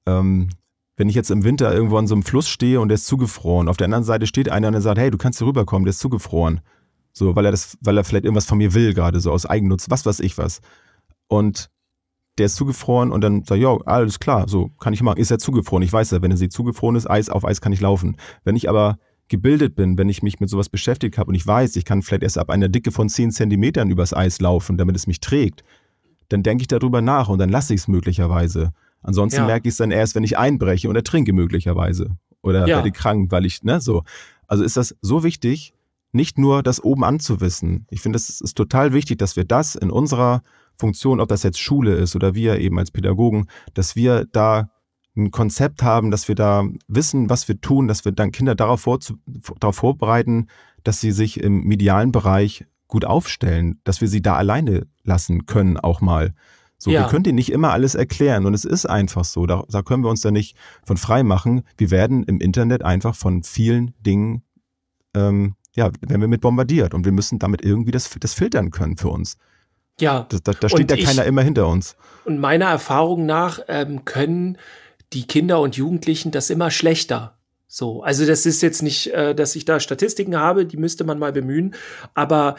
ich jetzt im Winter irgendwo an so einem Fluss stehe und der ist zugefroren. Auf der anderen Seite steht einer und der sagt, hey, du kannst hier rüberkommen, der ist zugefroren. So, weil er vielleicht irgendwas von mir will, gerade so aus Eigennutz, was weiß ich was. Und der ist zugefroren und dann sagt, ja, alles klar, so kann ich machen. Ist er zugefroren? Ich weiß ja, wenn er zugefroren ist, auf Eis kann ich laufen. Wenn ich aber gebildet bin, wenn ich mich mit sowas beschäftigt habe und ich weiß, ich kann vielleicht erst ab einer Dicke von 10 Zentimetern übers Eis laufen, damit es mich trägt, dann denke ich darüber nach und dann lasse ich es möglicherweise. Ansonsten merke ich es dann erst, wenn ich einbreche und ertrinke möglicherweise. Oder werde krank, weil ich, so. Also ist das so wichtig, nicht nur das oben anzuwissen. Ich finde, es ist total wichtig, dass wir das in unserer Funktion, ob das jetzt Schule ist oder wir eben als Pädagogen, dass wir da ein Konzept haben, dass wir da wissen, was wir tun, dass wir dann Kinder darauf vorbereiten, dass sie sich im medialen Bereich gut aufstellen, dass wir sie da alleine lassen können auch mal. So, wir können denen nicht immer alles erklären und es ist einfach so, da können wir uns da nicht von frei machen. Wir werden im Internet einfach von vielen Dingen werden wir mit bombardiert und wir müssen damit irgendwie das filtern können für uns. Ja. Da steht keiner immer hinter uns. Und meiner Erfahrung nach können die Kinder und Jugendlichen das immer schlechter. So, also das ist jetzt nicht, dass ich da Statistiken habe, die müsste man mal bemühen, aber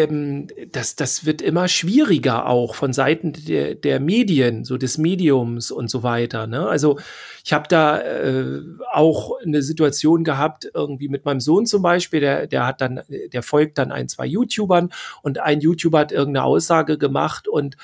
das wird immer schwieriger auch von Seiten der Medien, so des Mediums und so weiter. Ne? Also ich habe da auch eine Situation gehabt, irgendwie mit meinem Sohn zum Beispiel, der folgt dann 1, 2 YouTubern und ein YouTuber hat irgendeine Aussage gemacht und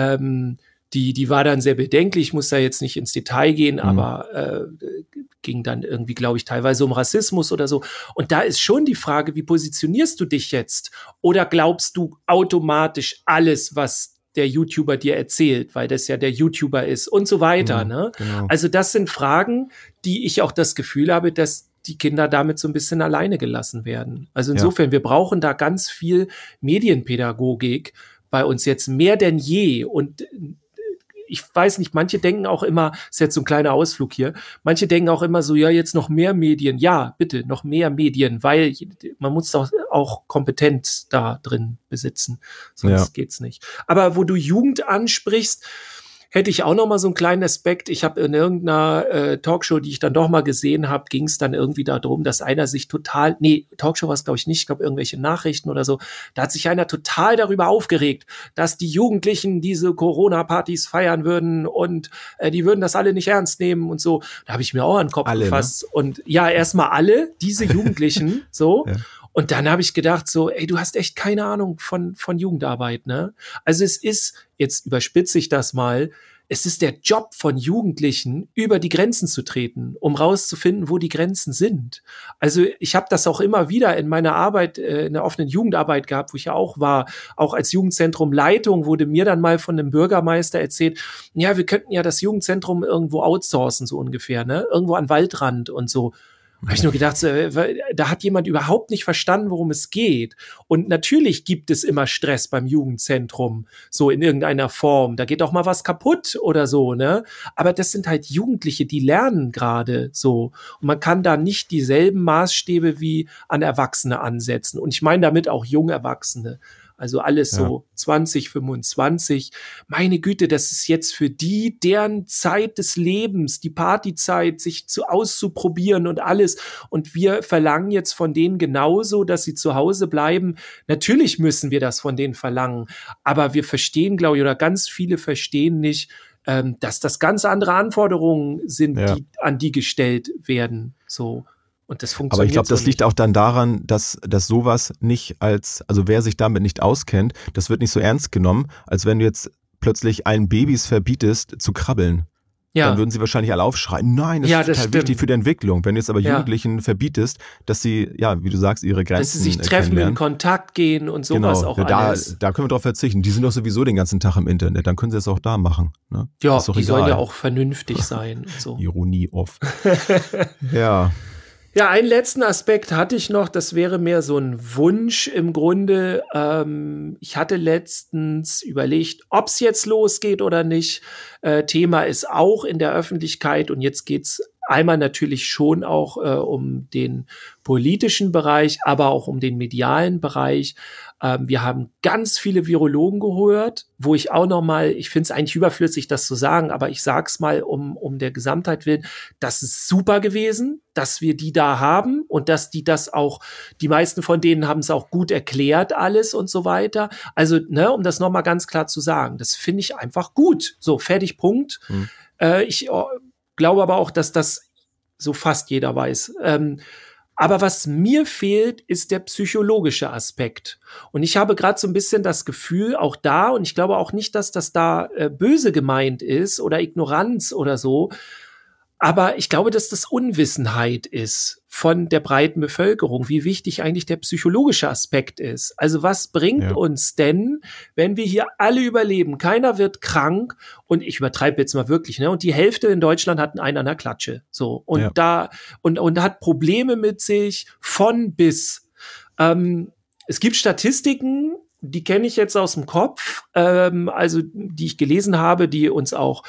die war dann sehr bedenklich, ich muss da jetzt nicht ins Detail gehen, aber ging dann irgendwie, glaube ich, teilweise um Rassismus oder so. Und da ist schon die Frage, wie positionierst du dich jetzt? Oder glaubst du automatisch alles, was der YouTuber dir erzählt, weil das ja der YouTuber ist und so weiter. Ne? Genau. Also das sind Fragen, die ich auch das Gefühl habe, dass die Kinder damit so ein bisschen alleine gelassen werden. Also insofern, wir brauchen da ganz viel Medienpädagogik bei uns jetzt mehr denn je. Und ich weiß nicht, manche denken auch immer, ist jetzt so ein kleiner Ausflug hier, manche denken auch immer so, ja, jetzt noch mehr Medien. Ja, bitte, noch mehr Medien, weil man muss doch auch Kompetenz da drin besitzen. Sonst geht's nicht. Aber wo du Jugend ansprichst, hätte ich auch noch mal so einen kleinen Aspekt. Ich habe in irgendeiner Talkshow, die ich dann doch mal gesehen habe, ging es dann irgendwie darum, dass einer sich Talkshow war es glaube ich nicht, ich glaube irgendwelche Nachrichten oder so, da hat sich einer total darüber aufgeregt, dass die Jugendlichen diese Corona-Partys feiern würden und die würden das alle nicht ernst nehmen und so. Da habe ich mir auch an den Kopf gefasst. Ne? Und ja, erstmal alle, diese Jugendlichen, so. Ja. Und dann habe ich gedacht so, ey, du hast echt keine Ahnung von Jugendarbeit, ne? Also es ist, jetzt überspitze ich das mal, es ist der Job von Jugendlichen, über die Grenzen zu treten, um rauszufinden, wo die Grenzen sind. Also ich habe das auch immer wieder in meiner Arbeit, in der offenen Jugendarbeit gehabt, wo ich ja auch war, auch als Jugendzentrum Leitung wurde mir dann mal von einem Bürgermeister erzählt, ja, wir könnten ja das Jugendzentrum irgendwo outsourcen, so ungefähr, ne? Irgendwo an Waldrand und so. Habe ich nur gedacht, da hat jemand überhaupt nicht verstanden, worum es geht. Und natürlich gibt es immer Stress beim Jugendzentrum, so in irgendeiner Form. Da geht auch mal was kaputt oder so, ne? Aber das sind halt Jugendliche, die lernen gerade so. Und man kann da nicht dieselben Maßstäbe wie an Erwachsene ansetzen. Und ich meine damit auch junge Erwachsene. Also alles so 20, 25. Meine Güte, das ist jetzt für die deren Zeit des Lebens, die Partyzeit, sich auszuprobieren und alles. Und wir verlangen jetzt von denen genauso, dass sie zu Hause bleiben. Natürlich müssen wir das von denen verlangen. Aber wir verstehen, glaube ich, oder ganz viele verstehen nicht, dass das ganz andere Anforderungen sind, die an die gestellt werden. So. Und das funktioniert. Aber ich glaube, das liegt auch dann daran, dass sowas nicht also wer sich damit nicht auskennt, das wird nicht so ernst genommen, als wenn du jetzt plötzlich allen Babys verbietest zu krabbeln. Ja. Dann würden sie wahrscheinlich alle aufschreien, nein, das ist total wichtig für die Entwicklung. Wenn du jetzt aber Jugendlichen verbietest, dass sie, wie du sagst, ihre Grenzen dass sie sich treffen, in Kontakt gehen und sowas auch alles. Da können wir drauf verzichten. Die sind doch sowieso den ganzen Tag im Internet, dann können sie es auch da machen. Ne? Ja, ist doch die sollen ja auch vernünftig sein und so. Ironie off. Ja. Ja, einen letzten Aspekt hatte ich noch, das wäre mehr so ein Wunsch im Grunde. Ich hatte letztens überlegt, ob es jetzt losgeht oder nicht. Thema ist auch in der Öffentlichkeit und jetzt geht's einmal natürlich schon auch um den politischen Bereich, aber auch um den medialen Bereich. Wir haben ganz viele Virologen gehört, wo ich auch noch mal, ich finde es eigentlich überflüssig, das zu sagen, aber ich sag's mal um der Gesamtheit willen, das ist super gewesen, dass wir die da haben und dass die das auch, die meisten von denen haben es auch gut erklärt alles und so weiter. Also, ne, um das noch mal ganz klar zu sagen, das finde ich einfach gut. So, fertig, Punkt. Ich glaube aber auch, dass das so fast jeder weiß. Aber was mir fehlt, ist der psychologische Aspekt. Und ich habe gerade so ein bisschen das Gefühl, auch da, und ich glaube auch nicht, dass das da böse gemeint ist oder Ignoranz oder so, aber ich glaube, dass das Unwissenheit ist von der breiten Bevölkerung, wie wichtig eigentlich der psychologische Aspekt ist. Also was bringt uns denn, wenn wir hier alle überleben, keiner wird krank und ich übertreibe jetzt mal wirklich, ne? Und die Hälfte in Deutschland hat einen an der Klatsche, so und und hat Probleme mit sich von bis. Es gibt Statistiken, die kenne ich jetzt aus dem Kopf, also die ich gelesen habe, die uns auch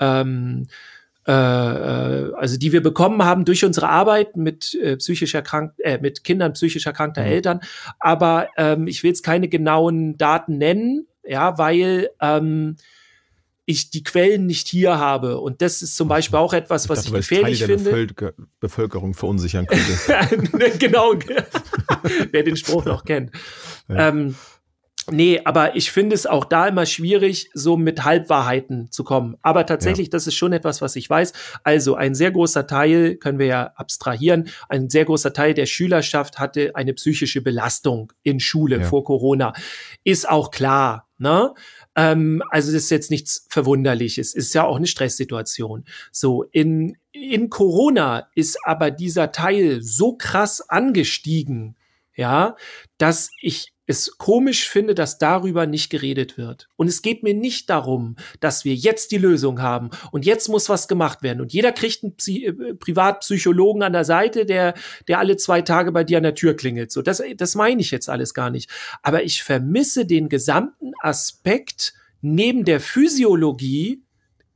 also die wir bekommen haben durch unsere Arbeit mit mit Kindern psychisch erkrankter Eltern, aber ich will jetzt keine genauen Daten nennen, weil ich die Quellen nicht hier habe und das ist zum Beispiel auch etwas, was ich gefährlich finde. Bevölkerung verunsichern könnte. Genau, wer den Spruch noch kennt. Ja. Nee, aber ich finde es auch da immer schwierig, so mit Halbwahrheiten zu kommen. Aber tatsächlich, das ist schon etwas, was ich weiß. Also ein sehr großer Teil, können wir ja abstrahieren, ein sehr großer Teil der Schülerschaft hatte eine psychische Belastung in Schule vor Corona. Ist auch klar, ne? Also das ist jetzt nichts Verwunderliches, ist ja auch eine Stresssituation. So, in Corona ist aber dieser Teil so krass angestiegen, dass ich es komisch finde, dass darüber nicht geredet wird. Und es geht mir nicht darum, dass wir jetzt die Lösung haben und jetzt muss was gemacht werden. Und jeder kriegt einen Privatpsychologen an der Seite, der alle 2 Tage bei dir an der Tür klingelt. So, das meine ich jetzt alles gar nicht. Aber ich vermisse den gesamten Aspekt neben der Physiologie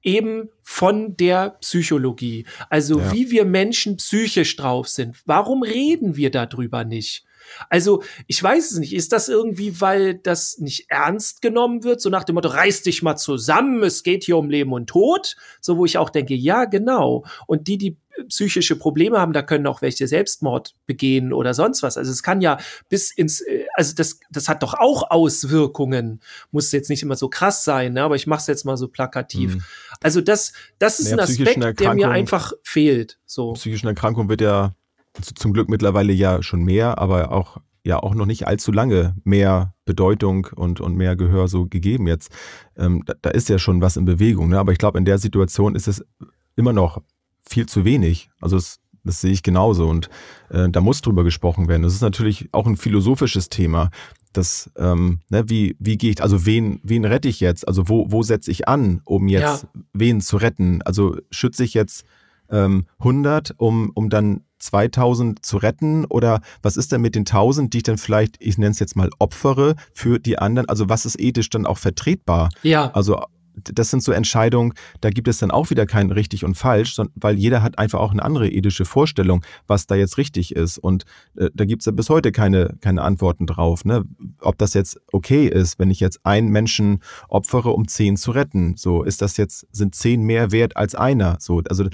eben von der Psychologie. Also wie wir Menschen psychisch drauf sind. Warum reden wir darüber nicht? Also, ich weiß es nicht. Ist das irgendwie, weil das nicht ernst genommen wird? So nach dem Motto, reiß dich mal zusammen, es geht hier um Leben und Tod. So, wo ich auch denke, ja, genau. Und die psychische Probleme haben, da können auch welche Selbstmord begehen oder sonst was. Also es kann ja bis ins, also das hat doch auch Auswirkungen. Muss jetzt nicht immer so krass sein, ne? Aber ich mache es jetzt mal so plakativ. Also das ist ein Aspekt, der mir einfach fehlt. So. Psychische Erkrankung wird ja zum Glück mittlerweile ja schon mehr, aber auch noch nicht allzu lange mehr Bedeutung und mehr Gehör so gegeben jetzt. Da ist ja schon was in Bewegung, ne? Aber ich glaube, in der Situation ist es immer noch viel zu wenig. Also das sehe ich genauso und da muss drüber gesprochen werden. Das ist natürlich auch ein philosophisches Thema. Das, wie gehe ich, also wen rette ich jetzt? Also wo setze ich an, um jetzt wen zu retten? Also schütze ich jetzt 100, um dann 2000 zu retten? Oder was ist denn mit den 1000, die ich dann vielleicht, ich nenne es jetzt mal, opfere für die anderen? Also was ist ethisch dann auch vertretbar? Ja. Also das sind so Entscheidungen, da gibt es dann auch wieder kein richtig und falsch, weil jeder hat einfach auch eine andere ethische Vorstellung, was da jetzt richtig ist. Und da gibt es ja bis heute keine Antworten drauf, ne? Ob das jetzt okay ist, wenn ich jetzt einen Menschen opfere, um 10 zu retten. So, sind 10 mehr wert als einer? So, also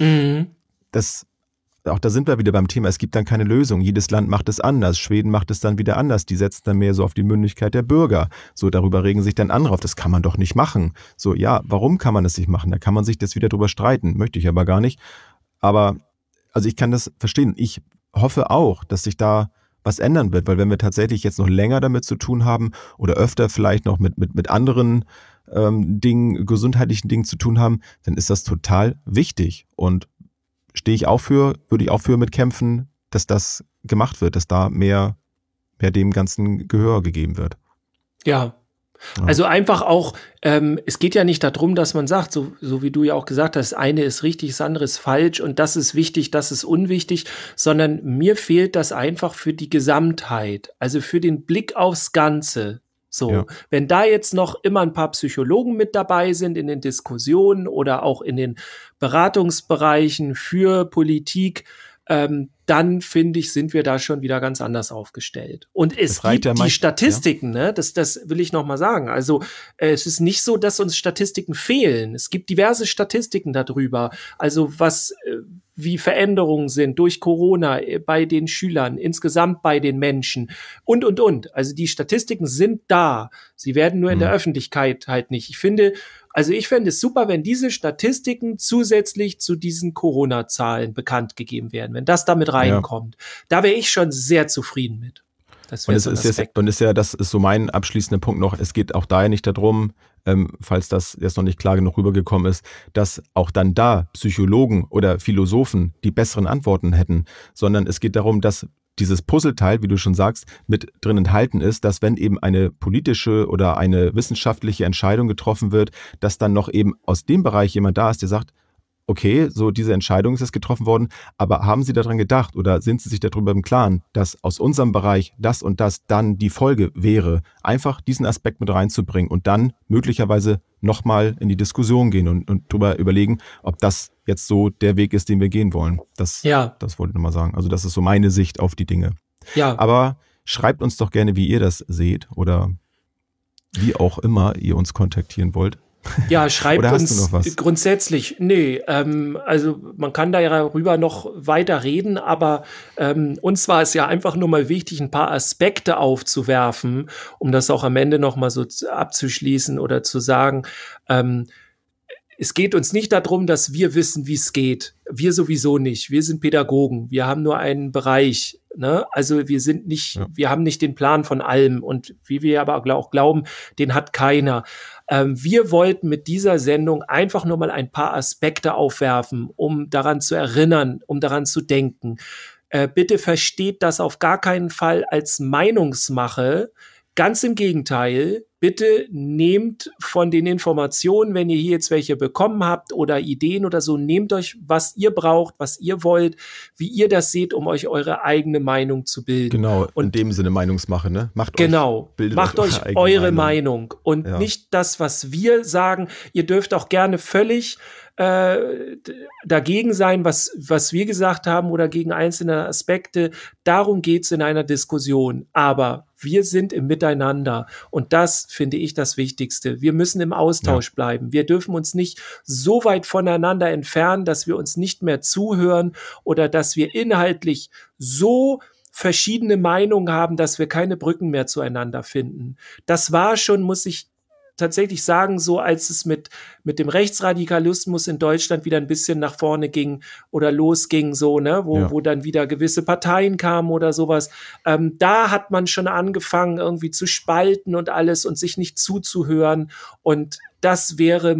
auch da sind wir wieder beim Thema, es gibt dann keine Lösung. Jedes Land macht es anders. Schweden macht es dann wieder anders. Die setzen dann mehr so auf die Mündigkeit der Bürger. So, darüber regen sich dann andere auf. Das kann man doch nicht machen. So, ja, warum kann man das nicht machen? Da kann man sich das wieder drüber streiten. Möchte ich aber gar nicht. Aber, also ich kann das verstehen. Ich hoffe auch, dass sich da was ändern wird, weil wenn wir tatsächlich jetzt noch länger damit zu tun haben oder öfter vielleicht noch mit anderen Dingen, gesundheitlichen Dingen zu tun haben, dann ist das total wichtig. Und würde ich auch für mitkämpfen, dass das gemacht wird, dass da mehr dem ganzen Gehör gegeben wird. Ja. Also einfach auch, es geht ja nicht darum, dass man sagt, so wie du ja auch gesagt hast, das eine ist richtig, das andere ist falsch und das ist wichtig, das ist unwichtig, sondern mir fehlt das einfach für die Gesamtheit, also für den Blick aufs Ganze. So, wenn da jetzt noch immer ein paar Psychologen mit dabei sind in den Diskussionen oder auch in den Beratungsbereichen für Politik, dann finde ich, sind wir da schon wieder ganz anders aufgestellt. Und es gibt die Statistiken, ne? Das will ich noch mal sagen. Also es ist nicht so, dass uns Statistiken fehlen. Es gibt diverse Statistiken darüber. Also wie Veränderungen sind durch Corona bei den Schülern, insgesamt bei den Menschen und. Also die Statistiken sind da. Sie werden nur in der Öffentlichkeit halt nicht. Ich fände es super, wenn diese Statistiken zusätzlich zu diesen Corona-Zahlen bekannt gegeben werden, wenn das damit reinkommt. Da wäre ich schon sehr zufrieden mit. Das ist so mein abschließender Punkt noch. Es geht auch daher nicht darum, falls das jetzt noch nicht klar genug rübergekommen ist, dass auch dann da Psychologen oder Philosophen die besseren Antworten hätten, sondern es geht darum, dass dieses Puzzleteil, wie du schon sagst, mit drin enthalten ist, dass wenn eben eine politische oder eine wissenschaftliche Entscheidung getroffen wird, dass dann noch eben aus dem Bereich jemand da ist, der sagt, okay, so diese Entscheidung ist jetzt getroffen worden, aber haben Sie daran gedacht oder sind Sie sich darüber im Klaren, dass aus unserem Bereich das und das dann die Folge wäre, einfach diesen Aspekt mit reinzubringen und dann möglicherweise nochmal in die Diskussion gehen und drüber überlegen, ob das jetzt so der Weg ist, den wir gehen wollen. Das wollte ich nochmal sagen. Also das ist so meine Sicht auf die Dinge. Ja. Aber schreibt uns doch gerne, wie ihr das seht oder wie auch immer ihr uns kontaktieren wollt. Ja, schreibt uns grundsätzlich. Also man kann darüber noch weiter reden, aber uns war es ja einfach nur mal wichtig, ein paar Aspekte aufzuwerfen, um das auch am Ende noch mal so abzuschließen oder zu sagen, es geht uns nicht darum, dass wir wissen, wie es geht. Wir sowieso nicht. Wir sind Pädagogen. Wir haben nur einen Bereich. Ne? Also wir haben nicht den Plan von allem. Und wie wir aber auch glauben, den hat keiner. Wir wollten mit dieser Sendung einfach nur mal ein paar Aspekte aufwerfen, um daran zu erinnern, um daran zu denken. Bitte versteht das auf gar keinen Fall als Meinungsmache. Ganz im Gegenteil. bitte nehmt von den Informationen, wenn ihr hier jetzt welche bekommen habt oder Ideen oder so, nehmt euch, was ihr braucht, was ihr wollt, wie ihr das seht, um euch eure eigene Meinung zu bilden. Genau, und in dem Sinne Meinungsmache, ne? Macht euch eure Meinung und nicht das, was wir sagen. Ihr dürft auch gerne völlig dagegen sein, was wir gesagt haben oder gegen einzelne Aspekte. Darum geht's in einer Diskussion. Aber wir sind im Miteinander und das finde ich das Wichtigste. Wir müssen im Austausch bleiben. Wir dürfen uns nicht so weit voneinander entfernen, dass wir uns nicht mehr zuhören oder dass wir inhaltlich so verschiedene Meinungen haben, dass wir keine Brücken mehr zueinander finden. Das war schon, muss ich tatsächlich sagen, so als es mit dem Rechtsradikalismus in Deutschland wieder ein bisschen nach vorne ging oder losging, so, ne, wo dann wieder gewisse Parteien kamen oder sowas, da hat man schon angefangen, irgendwie zu spalten und alles und sich nicht zuzuhören. Und das wäre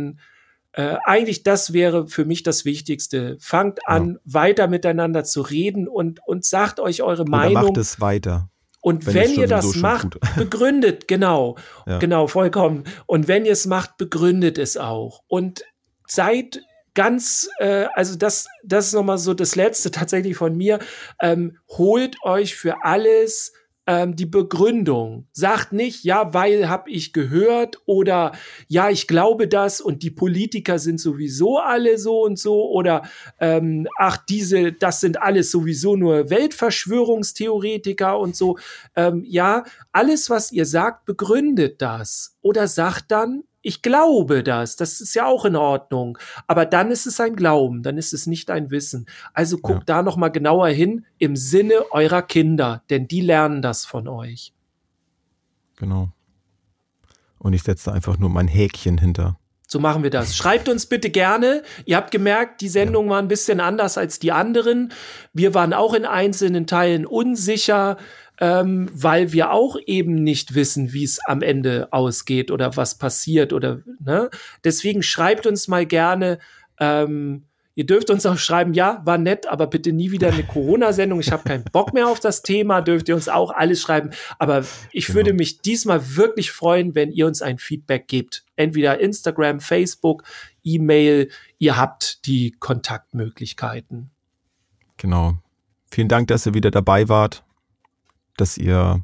das wäre für mich das Wichtigste. Fangt an, weiter miteinander zu reden und sagt euch eure Meinung. Macht es weiter. Und wenn ihr das macht, begründet, genau, vollkommen. Und wenn ihr es macht, begründet es auch. Und seid ganz, also das ist nochmal so das Letzte tatsächlich von mir, holt euch für alles die Begründung. Sagt nicht, ja, weil hab ich gehört oder ja, ich glaube das und die Politiker sind sowieso alle so und so oder das sind alles sowieso nur Weltverschwörungstheoretiker und so. Ja, alles, was ihr sagt, begründet das. Oder sagt dann, ich glaube das. Das ist ja auch in Ordnung. Aber dann ist es ein Glauben, dann ist es nicht ein Wissen. Also guckt da noch mal genauer hin im Sinne eurer Kinder, denn die lernen das von euch. Genau. Und ich setze einfach nur mein Häkchen hinter. So machen wir das. Schreibt uns bitte gerne. Ihr habt gemerkt, die Sendung war ein bisschen anders als die anderen. Wir waren auch in einzelnen Teilen unsicher, weil wir auch eben nicht wissen, wie es am Ende ausgeht oder was passiert oder, ne? Deswegen schreibt uns mal gerne, ihr dürft uns auch schreiben, ja, war nett, aber bitte nie wieder eine Corona-Sendung. Ich habe keinen Bock mehr auf das Thema, dürft ihr uns auch alles schreiben. Aber ich würde mich diesmal wirklich freuen, wenn ihr uns ein Feedback gebt. Entweder Instagram, Facebook, E-Mail. Ihr habt die Kontaktmöglichkeiten. Genau. Vielen Dank, dass ihr wieder dabei wart. Dass ihr,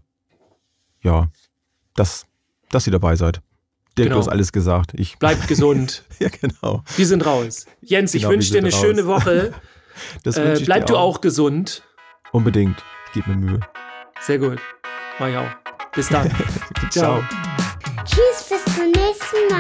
dass ihr dabei seid. Dirk, du hast alles gesagt. Bleibt gesund. Ja, genau. Wir sind raus. Jens, ich wünsche dir eine schöne Woche. Das wünsche ich bleib dir du auch gesund. Unbedingt. Gib mir Mühe. Sehr gut. Mach ich auch. Bis dann. Ciao. Tschüss, bis zum nächsten Mal.